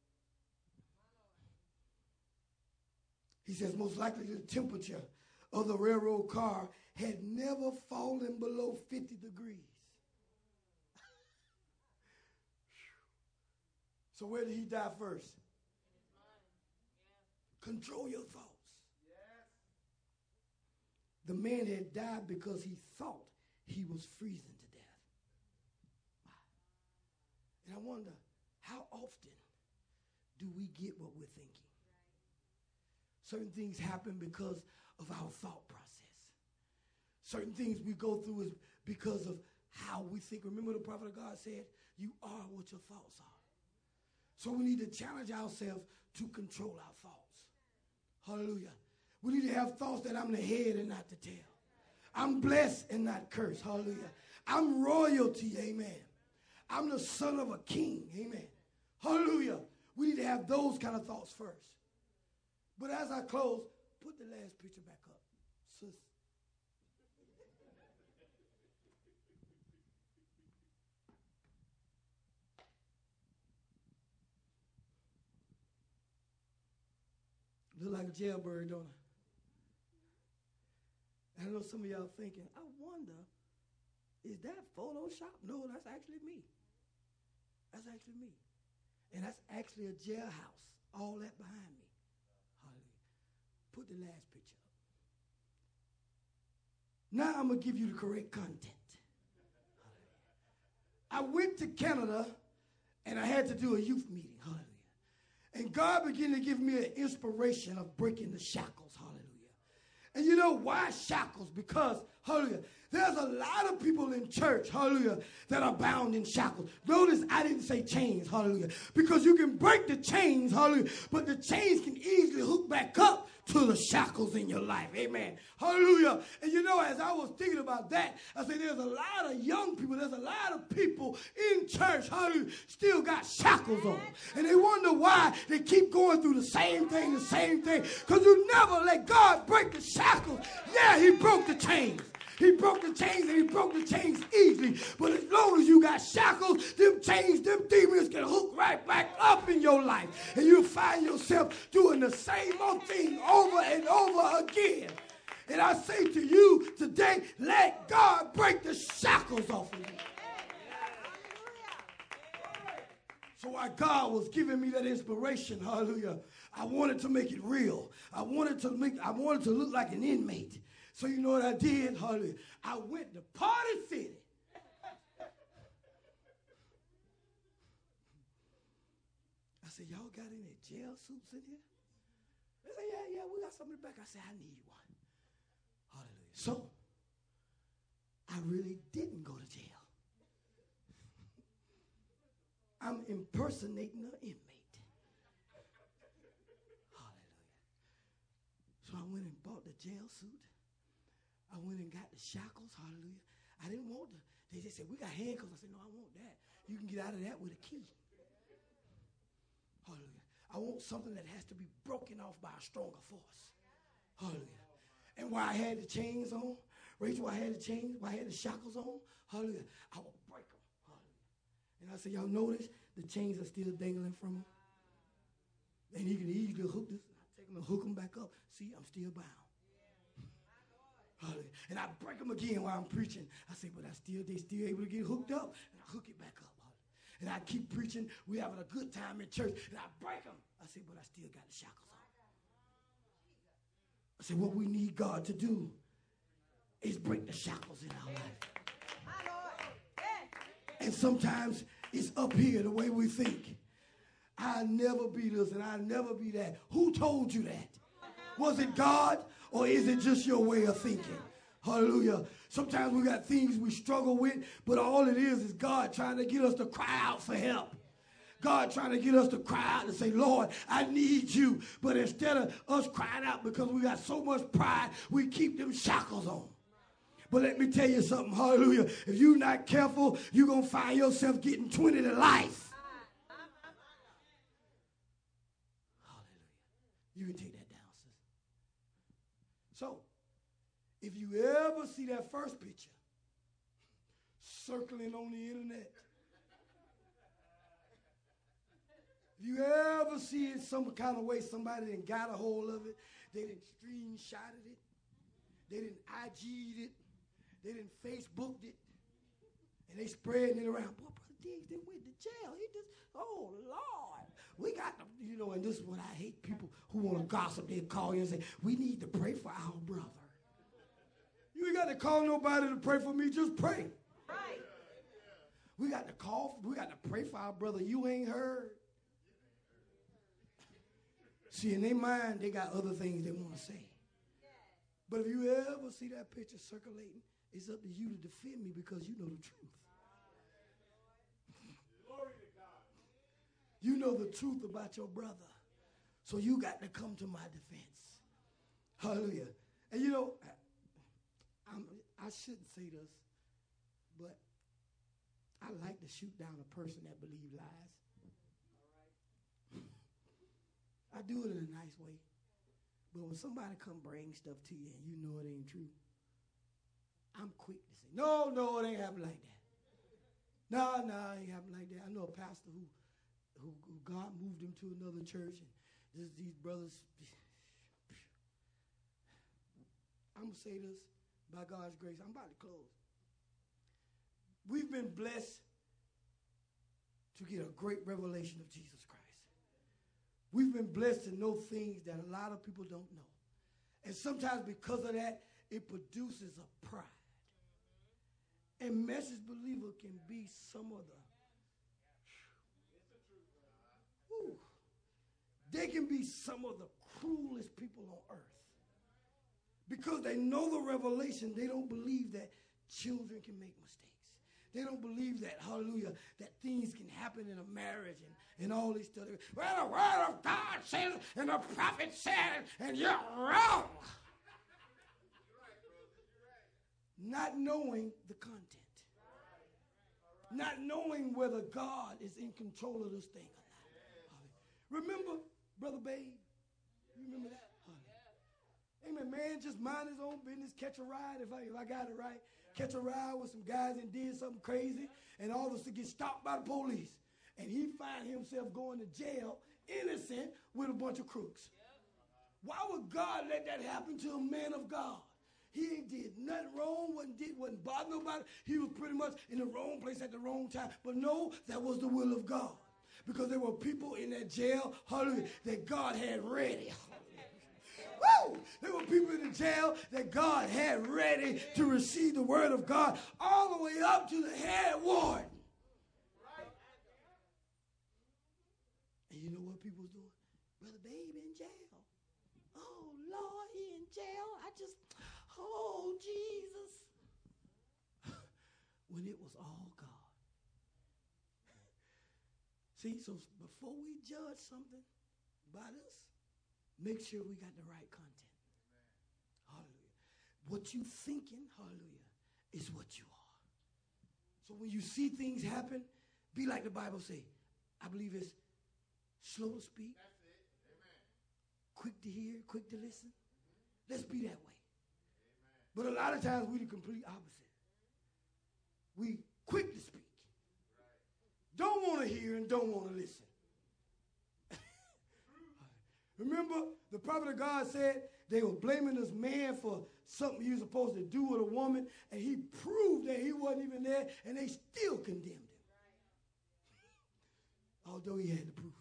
He says most likely the temperature of the railroad car had never fallen below fifty degrees. So where did he die first? Control your thoughts. The man had died because he thought he was freezing to death. And I wonder, how often do we get what we're thinking? Certain things happen because of our thought process. Certain things we go through is because of how we think. Remember the prophet of God said, you are what your thoughts are. So we need to challenge ourselves to control our thoughts. Hallelujah. We need to have thoughts that I'm the head and not the tail. I'm blessed and not cursed. Hallelujah. I'm royalty. Amen. I'm the son of a king. Amen. Hallelujah. We need to have those kind of thoughts first. But as I close, put the last picture back up. Sis. Look like a jailbird, don't I? I know some of y'all thinking, I wonder, is that Photoshop? No, that's actually me. That's actually me. And that's actually a jailhouse, all that behind me. Hallelujah. Put the last picture up. Now I'm going to give you the correct content. I went to Canada and I had to do a youth meeting. Hallelujah. And God began to give me an inspiration of breaking the shackles. Hallelujah. And you know why shackles? Because, hallelujah, there's a lot of people in church, hallelujah, that are bound in shackles. Notice I didn't say chains, hallelujah, because you can break the chains, hallelujah, but the chains can easily hook back up to the shackles in your life. Amen. Hallelujah. And you know, as I was thinking about that, I said there's a lot of young people, there's a lot of people in church, hallelujah, still got shackles on. And they wonder why they keep going through the same thing, the same thing. Because you never let God break the shackles. Yeah, he broke the chains. He broke the chains, and he broke the chains easily. But as long as you got shackles, them chains, them demons can hook right back up in your life. And you find yourself doing the same old thing over and over again. And I say to you today, let God break the shackles off of you. So while God was giving me that inspiration, hallelujah, I wanted to make it real. I wanted to make, I wanted to look like an inmate. So you know what I did? Hallelujah. I went to Party City. I said, y'all got any jail suits in here? They said, yeah, yeah, we got some in the back. I said, I need one. Hallelujah. So I really didn't go to jail. I'm impersonating an inmate. Hallelujah. So I went and bought the jail suit. I went and got the shackles, hallelujah. I didn't want the, they just said, we got handcuffs. I said, no, I want that. You can get out of that with a key. Hallelujah. I want something that has to be broken off by a stronger force. Hallelujah. And while I had the chains on, Rachel, I had the chains, while I had the shackles on, hallelujah, I would break them. Hallelujah. And I said, y'all notice the chains are still dangling from him? And he can easily hook this, take them and hook them back up. See, I'm still bound. Hallelujah. And I break them again while I'm preaching. I say, but I still, they still able to get hooked up. And I hook it back up. Hallelujah. And I keep preaching. We having a good time in church. And I break them. I say, but I still got the shackles on. I say, what we need God to do is break the shackles in our life. And sometimes it's up here the way we think. I'll never be this and I'll never be that. Who told you that? Was it God? Or is it just your way of thinking? Hallelujah. Sometimes we got things we struggle with, but all it is is God trying to get us to cry out for help. God trying to get us to cry out and say, Lord, I need you. But instead of us crying out because we got so much pride, we keep them shackles on. But let me tell you something, hallelujah. If you're not careful, you're going to find yourself getting twenty to life. Hallelujah. You can take that. So, if you ever see that first picture circling on the internet, if you ever see it some kind of way somebody done got a hold of it, they done screenshotted it, they done I G'd it, they done Facebooked it, and they spreading it around. Boy, Brother Diggs done went to jail. He just, oh, Lord. We got to, you know, and this is what I hate, people who want to gossip. They call you and say, we need to pray for our brother. You ain't got to call nobody to pray for me. Just pray. Right. We got to call, we got to pray for our brother. You ain't heard. See, in their mind, they got other things they want to say. But if you ever see that picture circulating, it's up to you to defend me because you know the truth. You know the truth about your brother. So you got to come to my defense. Hallelujah. And you know, I'm, I shouldn't say this, but I like to shoot down a person that believes lies. I do it in a nice way. But when somebody come bring stuff to you and you know it ain't true, I'm quick to say, no, no, it ain't happen like that. No, no, it ain't happen like that. I know a pastor who Who, who God moved him to another church, and this, these brothers, I'm going to say this by God's grace. I'm about to close. We've been blessed to get a great revelation of Jesus Christ. We've been blessed to know things that a lot of people don't know. And sometimes because of that, it produces a pride. And message believer can be some of the Ooh, they can be some of the cruelest people on earth. Because they know the revelation, they don't believe that children can make mistakes. They don't believe that, hallelujah, that things can happen in a marriage and, and all this stuff. Well, the word of God says and the prophet said, and you're wrong. Not knowing the content. Not knowing whether God is in control of this thing or not. Remember, Brother Babe? You remember that? Amen, man, just mind his own business, catch a ride, if I, if I got it right. Catch a ride with some guys and did something crazy, and all of us to get stopped by the police. And he find himself going to jail, innocent, with a bunch of crooks. Why would God let that happen to a man of God? He ain't did nothing wrong, wasn't, did, wasn't bother nobody. He was pretty much in the wrong place at the wrong time. But no, that was the will of God. Because there were people in that jail, hallelujah, that God had ready. Woo! There were people in the jail that God had ready to receive the word of God all the way up to the head warden. And you know what people was doing? Brother Babe in jail. Oh, Lord, he in jail. I just, oh, Jesus. When it was all God. See, so before we judge something about us, make sure we got the right content. Amen. Hallelujah. What you thinking, hallelujah, is what you are. So when you see things happen, be like the Bible say. I believe it's slow to speak. That's it. Amen. Quick to hear, quick to listen. Mm-hmm. Let's be that way. Amen. But a lot of times we the complete opposite. We quick to speak. Right. Don't want to hear and don't want to listen. Remember, the prophet of God said they were blaming this man for something he was supposed to do with a woman, and he proved that he wasn't even there, and they still condemned him. Right. Although he had the proof.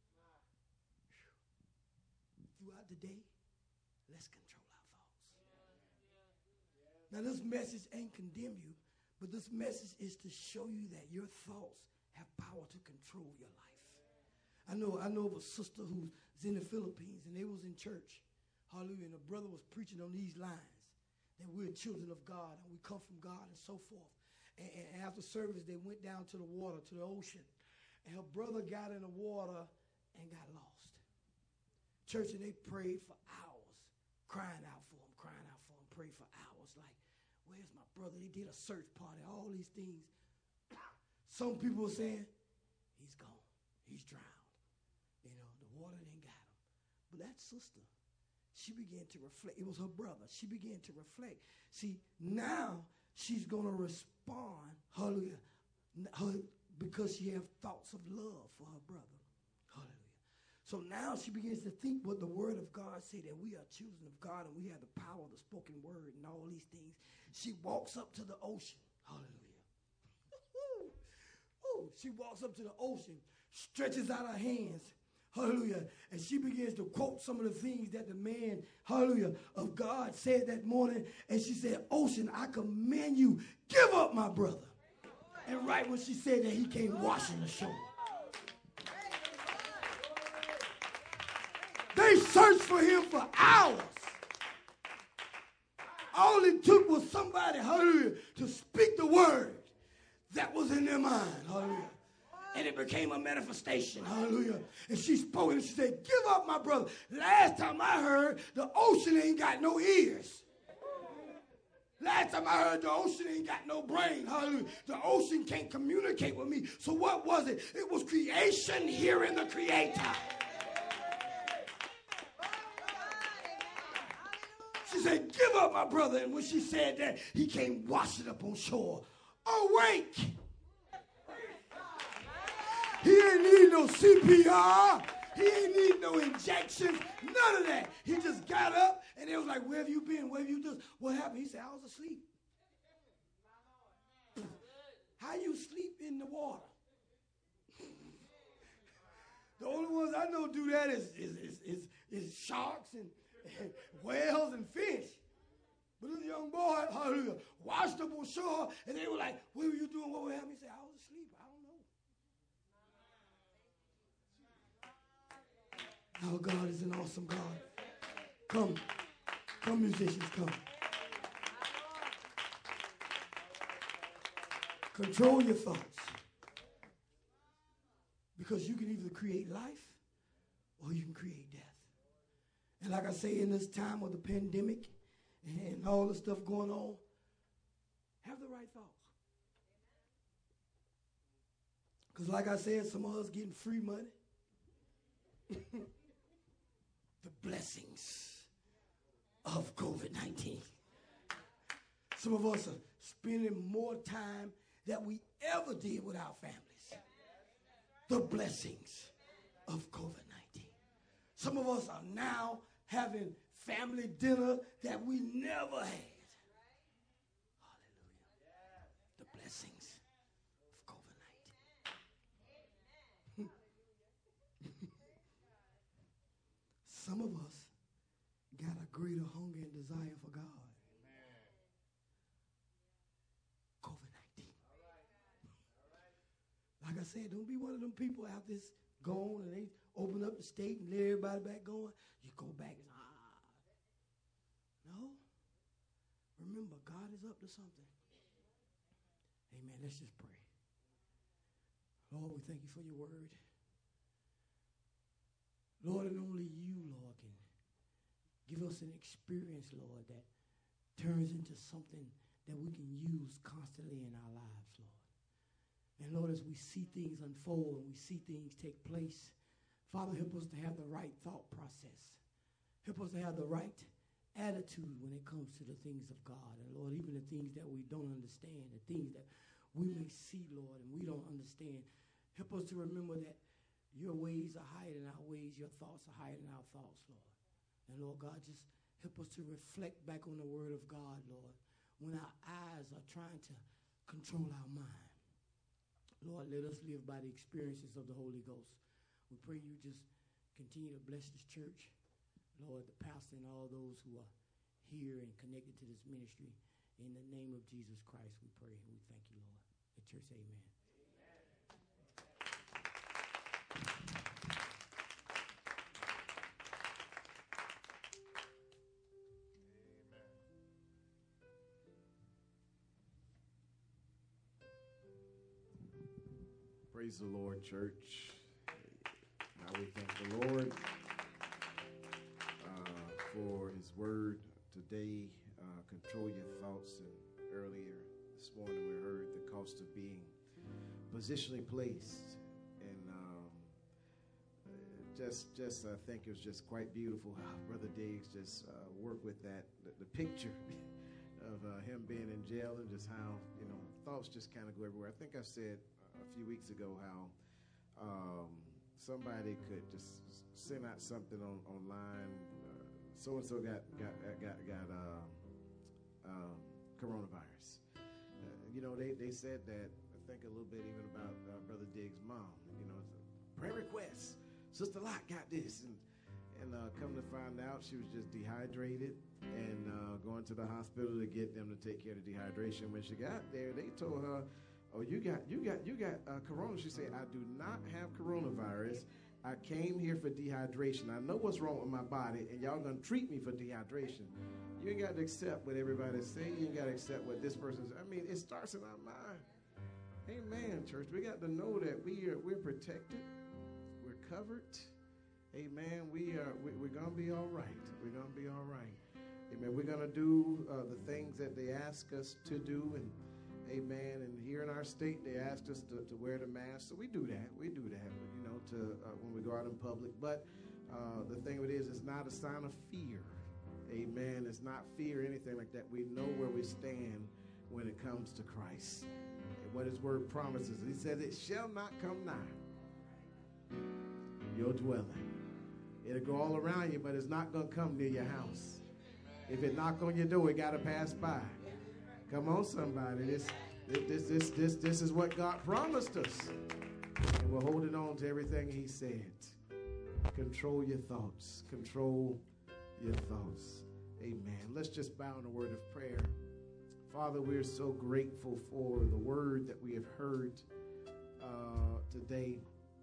Right. Throughout the day, let's control our thoughts. Yeah. Yeah. Now, this message ain't condemn you, but this message is to show you that your thoughts have power to control your life. I know, I know of a sister who's in the Philippines, and they was in church. Hallelujah. And the brother was preaching on these lines, that we're children of God, and we come from God, and so forth. And, and after service, they went down to the water, to the ocean. And her brother got in the water and got lost. Church, and they prayed for hours, crying out for him, crying out for him, prayed for hours. Like, where's my brother? They did a search party, all these things. Some people were saying, he's gone, he's drowned. You know, the water didn't got him. But that sister, she began to reflect. It was her brother. She began to reflect. See, now she's going to respond, hallelujah, her, because she has thoughts of love for her brother. Hallelujah. So now she begins to think what the word of God say, that we are children of God and we have the power of the spoken word and all these things. She walks up to the ocean. Hallelujah. Ooh, she walks up to the ocean, stretches out her hands. Hallelujah. And she begins to quote some of the things that the man, hallelujah, of God said that morning. And she said, ocean, I command you, give up my brother. And right when she said that, he came washing ashore. They searched for him for hours. All it took was somebody, hallelujah, to speak the word that was in their mind. Hallelujah. And it became a manifestation. Hallelujah. And she spoke and she said, give up my brother. Last time I heard, the ocean ain't got no ears. Last time I heard, the ocean ain't got no brain. Hallelujah. The ocean can't communicate with me. So what was it? It was creation hearing the creator. She said, give up my brother. And when she said that, he came washing up on shore. Awake. He ain't need no C P R. He ain't need no injections. None of that. He just got up and they was like, where have you been? Where have you done? What happened? He said, I was asleep. How you sleep in the water? The only ones I know do that is, is, is, is, is sharks and, and whales and fish. But this young boy, hallelujah, washed up on shore and they were like, what were you doing? What happened? He said, I was asleep. I don't know. Our God is an awesome God. Come. Come, musicians, come. Control your thoughts. Because you can either create life or you can create death. And like I say, in this time of the pandemic and all the stuff going on, have the right thoughts. Because like I said, some of us getting free money. The blessings of COVID nineteen. Some of us are spending more time than we ever did with our families. The blessings of COVID nineteen. Some of us are now having family dinner that we never had. Hallelujah. The blessings of COVID nineteen. Some of us got a greater hunger and desire for God. COVID nineteen. Like I said, don't be one of them people out this gone and they open up the state and let everybody back going. You go back and ah. No. Remember, God is up to something. Amen. Let's just pray. Lord, we thank you for your word. Lord, and only you, Lord, can give us an experience, Lord, that turns into something that we can use constantly in our lives, Lord. And Lord, as we see things unfold and we see things take place, Father, help us to have the right thought process. Help us to have the right attitude when it comes to the things of God. And Lord, even the things that we don't understand, the things that we may see, Lord, and we don't understand, help us to remember that your ways are higher than our ways, your thoughts are higher than our thoughts, Lord. And Lord God, just help us to reflect back on the word of God, Lord, when our eyes are trying to control our mind. Lord, let us live by the experiences of the Holy Ghost. We pray you just continue to bless this church, Lord, the pastor and all those who are here and connected to this ministry. In the name of Jesus Christ, we pray and we thank you, Lord. The church say amen. Praise the Lord, church. Now we thank the Lord uh, for his word today. Uh, control your thoughts. And earlier this morning we heard the cost of being positionally placed. And um, just, just I think it was just quite beautiful how Brother Diggs just uh, worked with that, the, the picture of uh, him being in jail and just how, you know, thoughts just kind of go everywhere. I think I said a few weeks ago how um, somebody could just send out something on online. Uh, so-and-so got got got got uh, um, coronavirus. Uh, you know, they, they said that, I think a little bit even about uh, Brother Diggs' mom. You know, it's a prayer request. Sister Locke got this. And, and uh, come to find out she was just dehydrated and uh, going to the hospital to get them to take care of the dehydration. When she got there, they told her, oh, you got you got you got uh, corona. She said, I do not have coronavirus. I came here for dehydration. I know what's wrong with my body, and y'all gonna treat me for dehydration. You ain't got to accept what everybody say. You ain't got to accept what this person's. I mean, it starts in our mind. Amen, church. We got to know that we are we're protected, we're covered. Amen. We are we, we're gonna be all right. We're gonna be all right. Amen. We're gonna do uh, the things that they ask us to do, and amen. And here in our state, they asked us to, to wear the mask, so we do that. We do that, you know, to uh, when we go out in public. But uh, the thing of it is, it's not a sign of fear. Amen. It's not fear, anything like that. We know where we stand when it comes to Christ. And what his word promises. He says, it shall not come nigh your dwelling. It'll go all around you, but it's not going to come near your house. If it knock on your door, it got to pass by. Come on, somebody. This, this, this, this, this is what God promised us. And we're holding on to everything he said. Control your thoughts. Control your thoughts. Amen. Let's just bow in a word of prayer. Father, we're so grateful for the word that we have heard uh, today.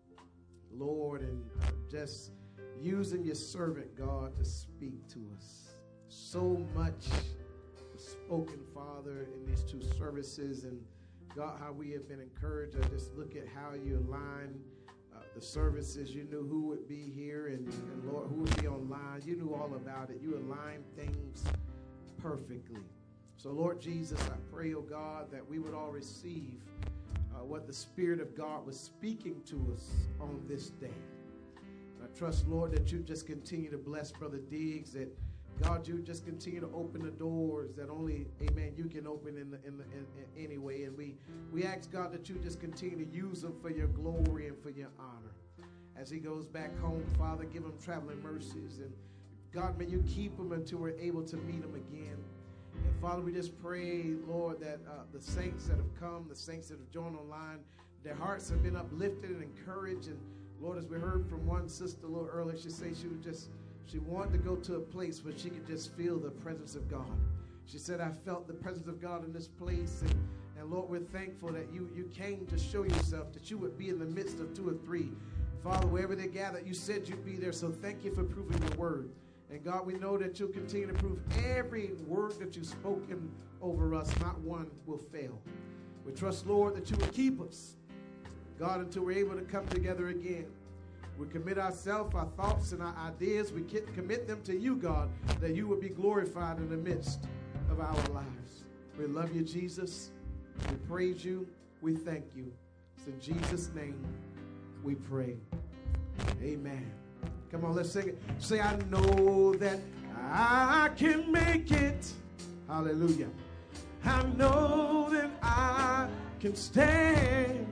Lord, and uh, just using your servant, God, to speak to us. So much spoken, Father, in these two services. And God, how we have been encouraged. I just look at how you align uh, the services. You knew who would be here and, and, Lord, who would be online. You knew all about it. You aligned things perfectly. So, Lord Jesus, I pray, oh God, that we would all receive uh, what the Spirit of God was speaking to us on this day. And I trust, Lord, that you just continue to bless Brother Diggs, that God, you just continue to open the doors that only, amen, you can open in the, in the in, in any way. And we, we ask, God, that you just continue to use him for your glory and for your honor. As he goes back home, Father, give him traveling mercies. And God, may you keep him until we're able to meet him again. And Father, we just pray, Lord, that uh, the saints that have come, the saints that have joined online, their hearts have been uplifted and encouraged. And Lord, as we heard from one sister a little earlier, she said she would just She wanted to go to a place where she could just feel the presence of God. She said, I felt the presence of God in this place. And, and Lord, we're thankful that you, you came to show yourself, that you would be in the midst of two or three. Father, wherever they gather, you said you'd be there. So thank you for proving your word. And God, we know that you'll continue to prove every word that you've spoken over us. Not one will fail. We trust, Lord, that you will keep us, God, until we're able to come together again. We commit ourselves, our thoughts, and our ideas. We commit them to you, God, that you would be glorified in the midst of our lives. We love you, Jesus. We praise you. We thank you. It's in Jesus' name we pray. Amen. Come on, let's sing it. Say, I know that I can make it. Hallelujah. I know that I can stand.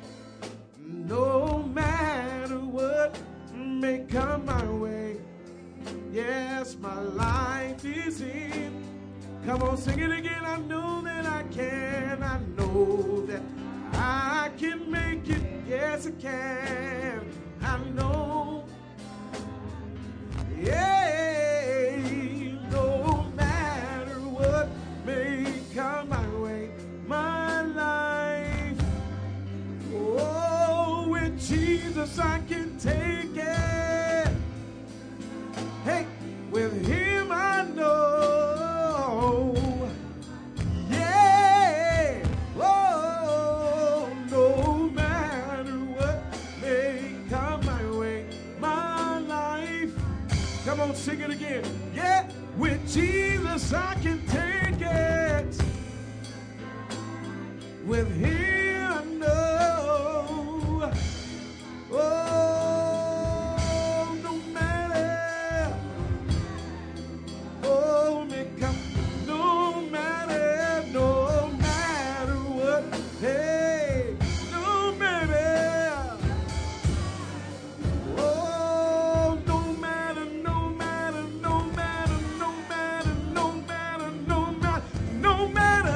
No matter what may come my way. Yes, my life is in. Come on, sing it again. I know that I can. I know that I can make it. Yes, I can. I know. Yeah, no matter what may come my way. My life. Oh, with Jesus I can take it. Hey, with him I know. Yeah. Oh, no matter what may come my way. My life. Come on, sing it again. Yeah, with Jesus I can take it. With him I know. Oh, no matter. Oh, may come. No matter. No matter what. Hey, no matter. Oh, no matter. No matter. No matter. No matter. No matter. No matter. No matter.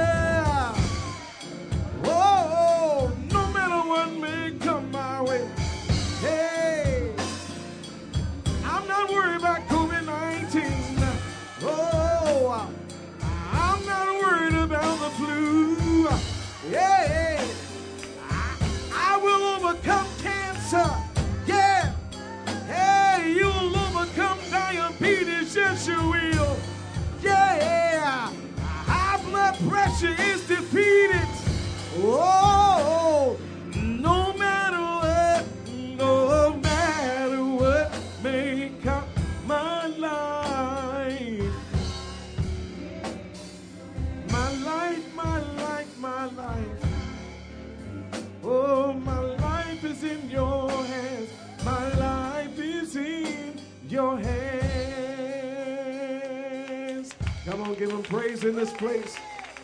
Oh, no matter what may come my way. Hey, I'm not worried about COVID nineteen. Oh, I'm not worried about the flu. Yeah, I, I will overcome cancer. Yeah, hey, you'll overcome diabetes. Yes, you will. Yeah, high blood pressure is defeated. Oh, no matter what, no matter what may come my life. My life, my life, my life. Oh, my life is in your hands. My life is in your hands. Come on, give him praise in this place.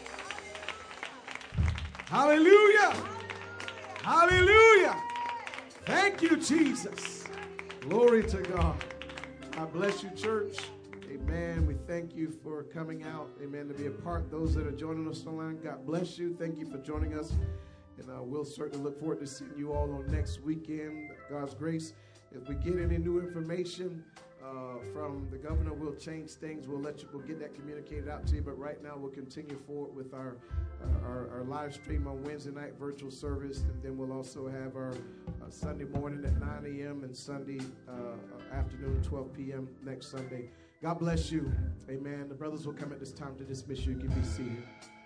Hallelujah. Hallelujah. Thank you, Jesus. Glory to God. God bless you, church. Amen. We thank you for coming out. Amen. To be a part. Those that are joining us online, God bless you. Thank you for joining us. And uh, we'll certainly look forward to seeing you all on next weekend. God's grace. If we get any new information uh, from the governor, we'll change things. We'll let you. We'll get that communicated out to you. But right now, we'll continue forward with our uh, our, our live stream on Wednesday night virtual service, and then we'll also have our uh, Sunday morning at nine a.m. and Sunday uh, afternoon twelve p.m. next Sunday. God bless you. Amen. The brothers will come at this time to dismiss you. You can be seated.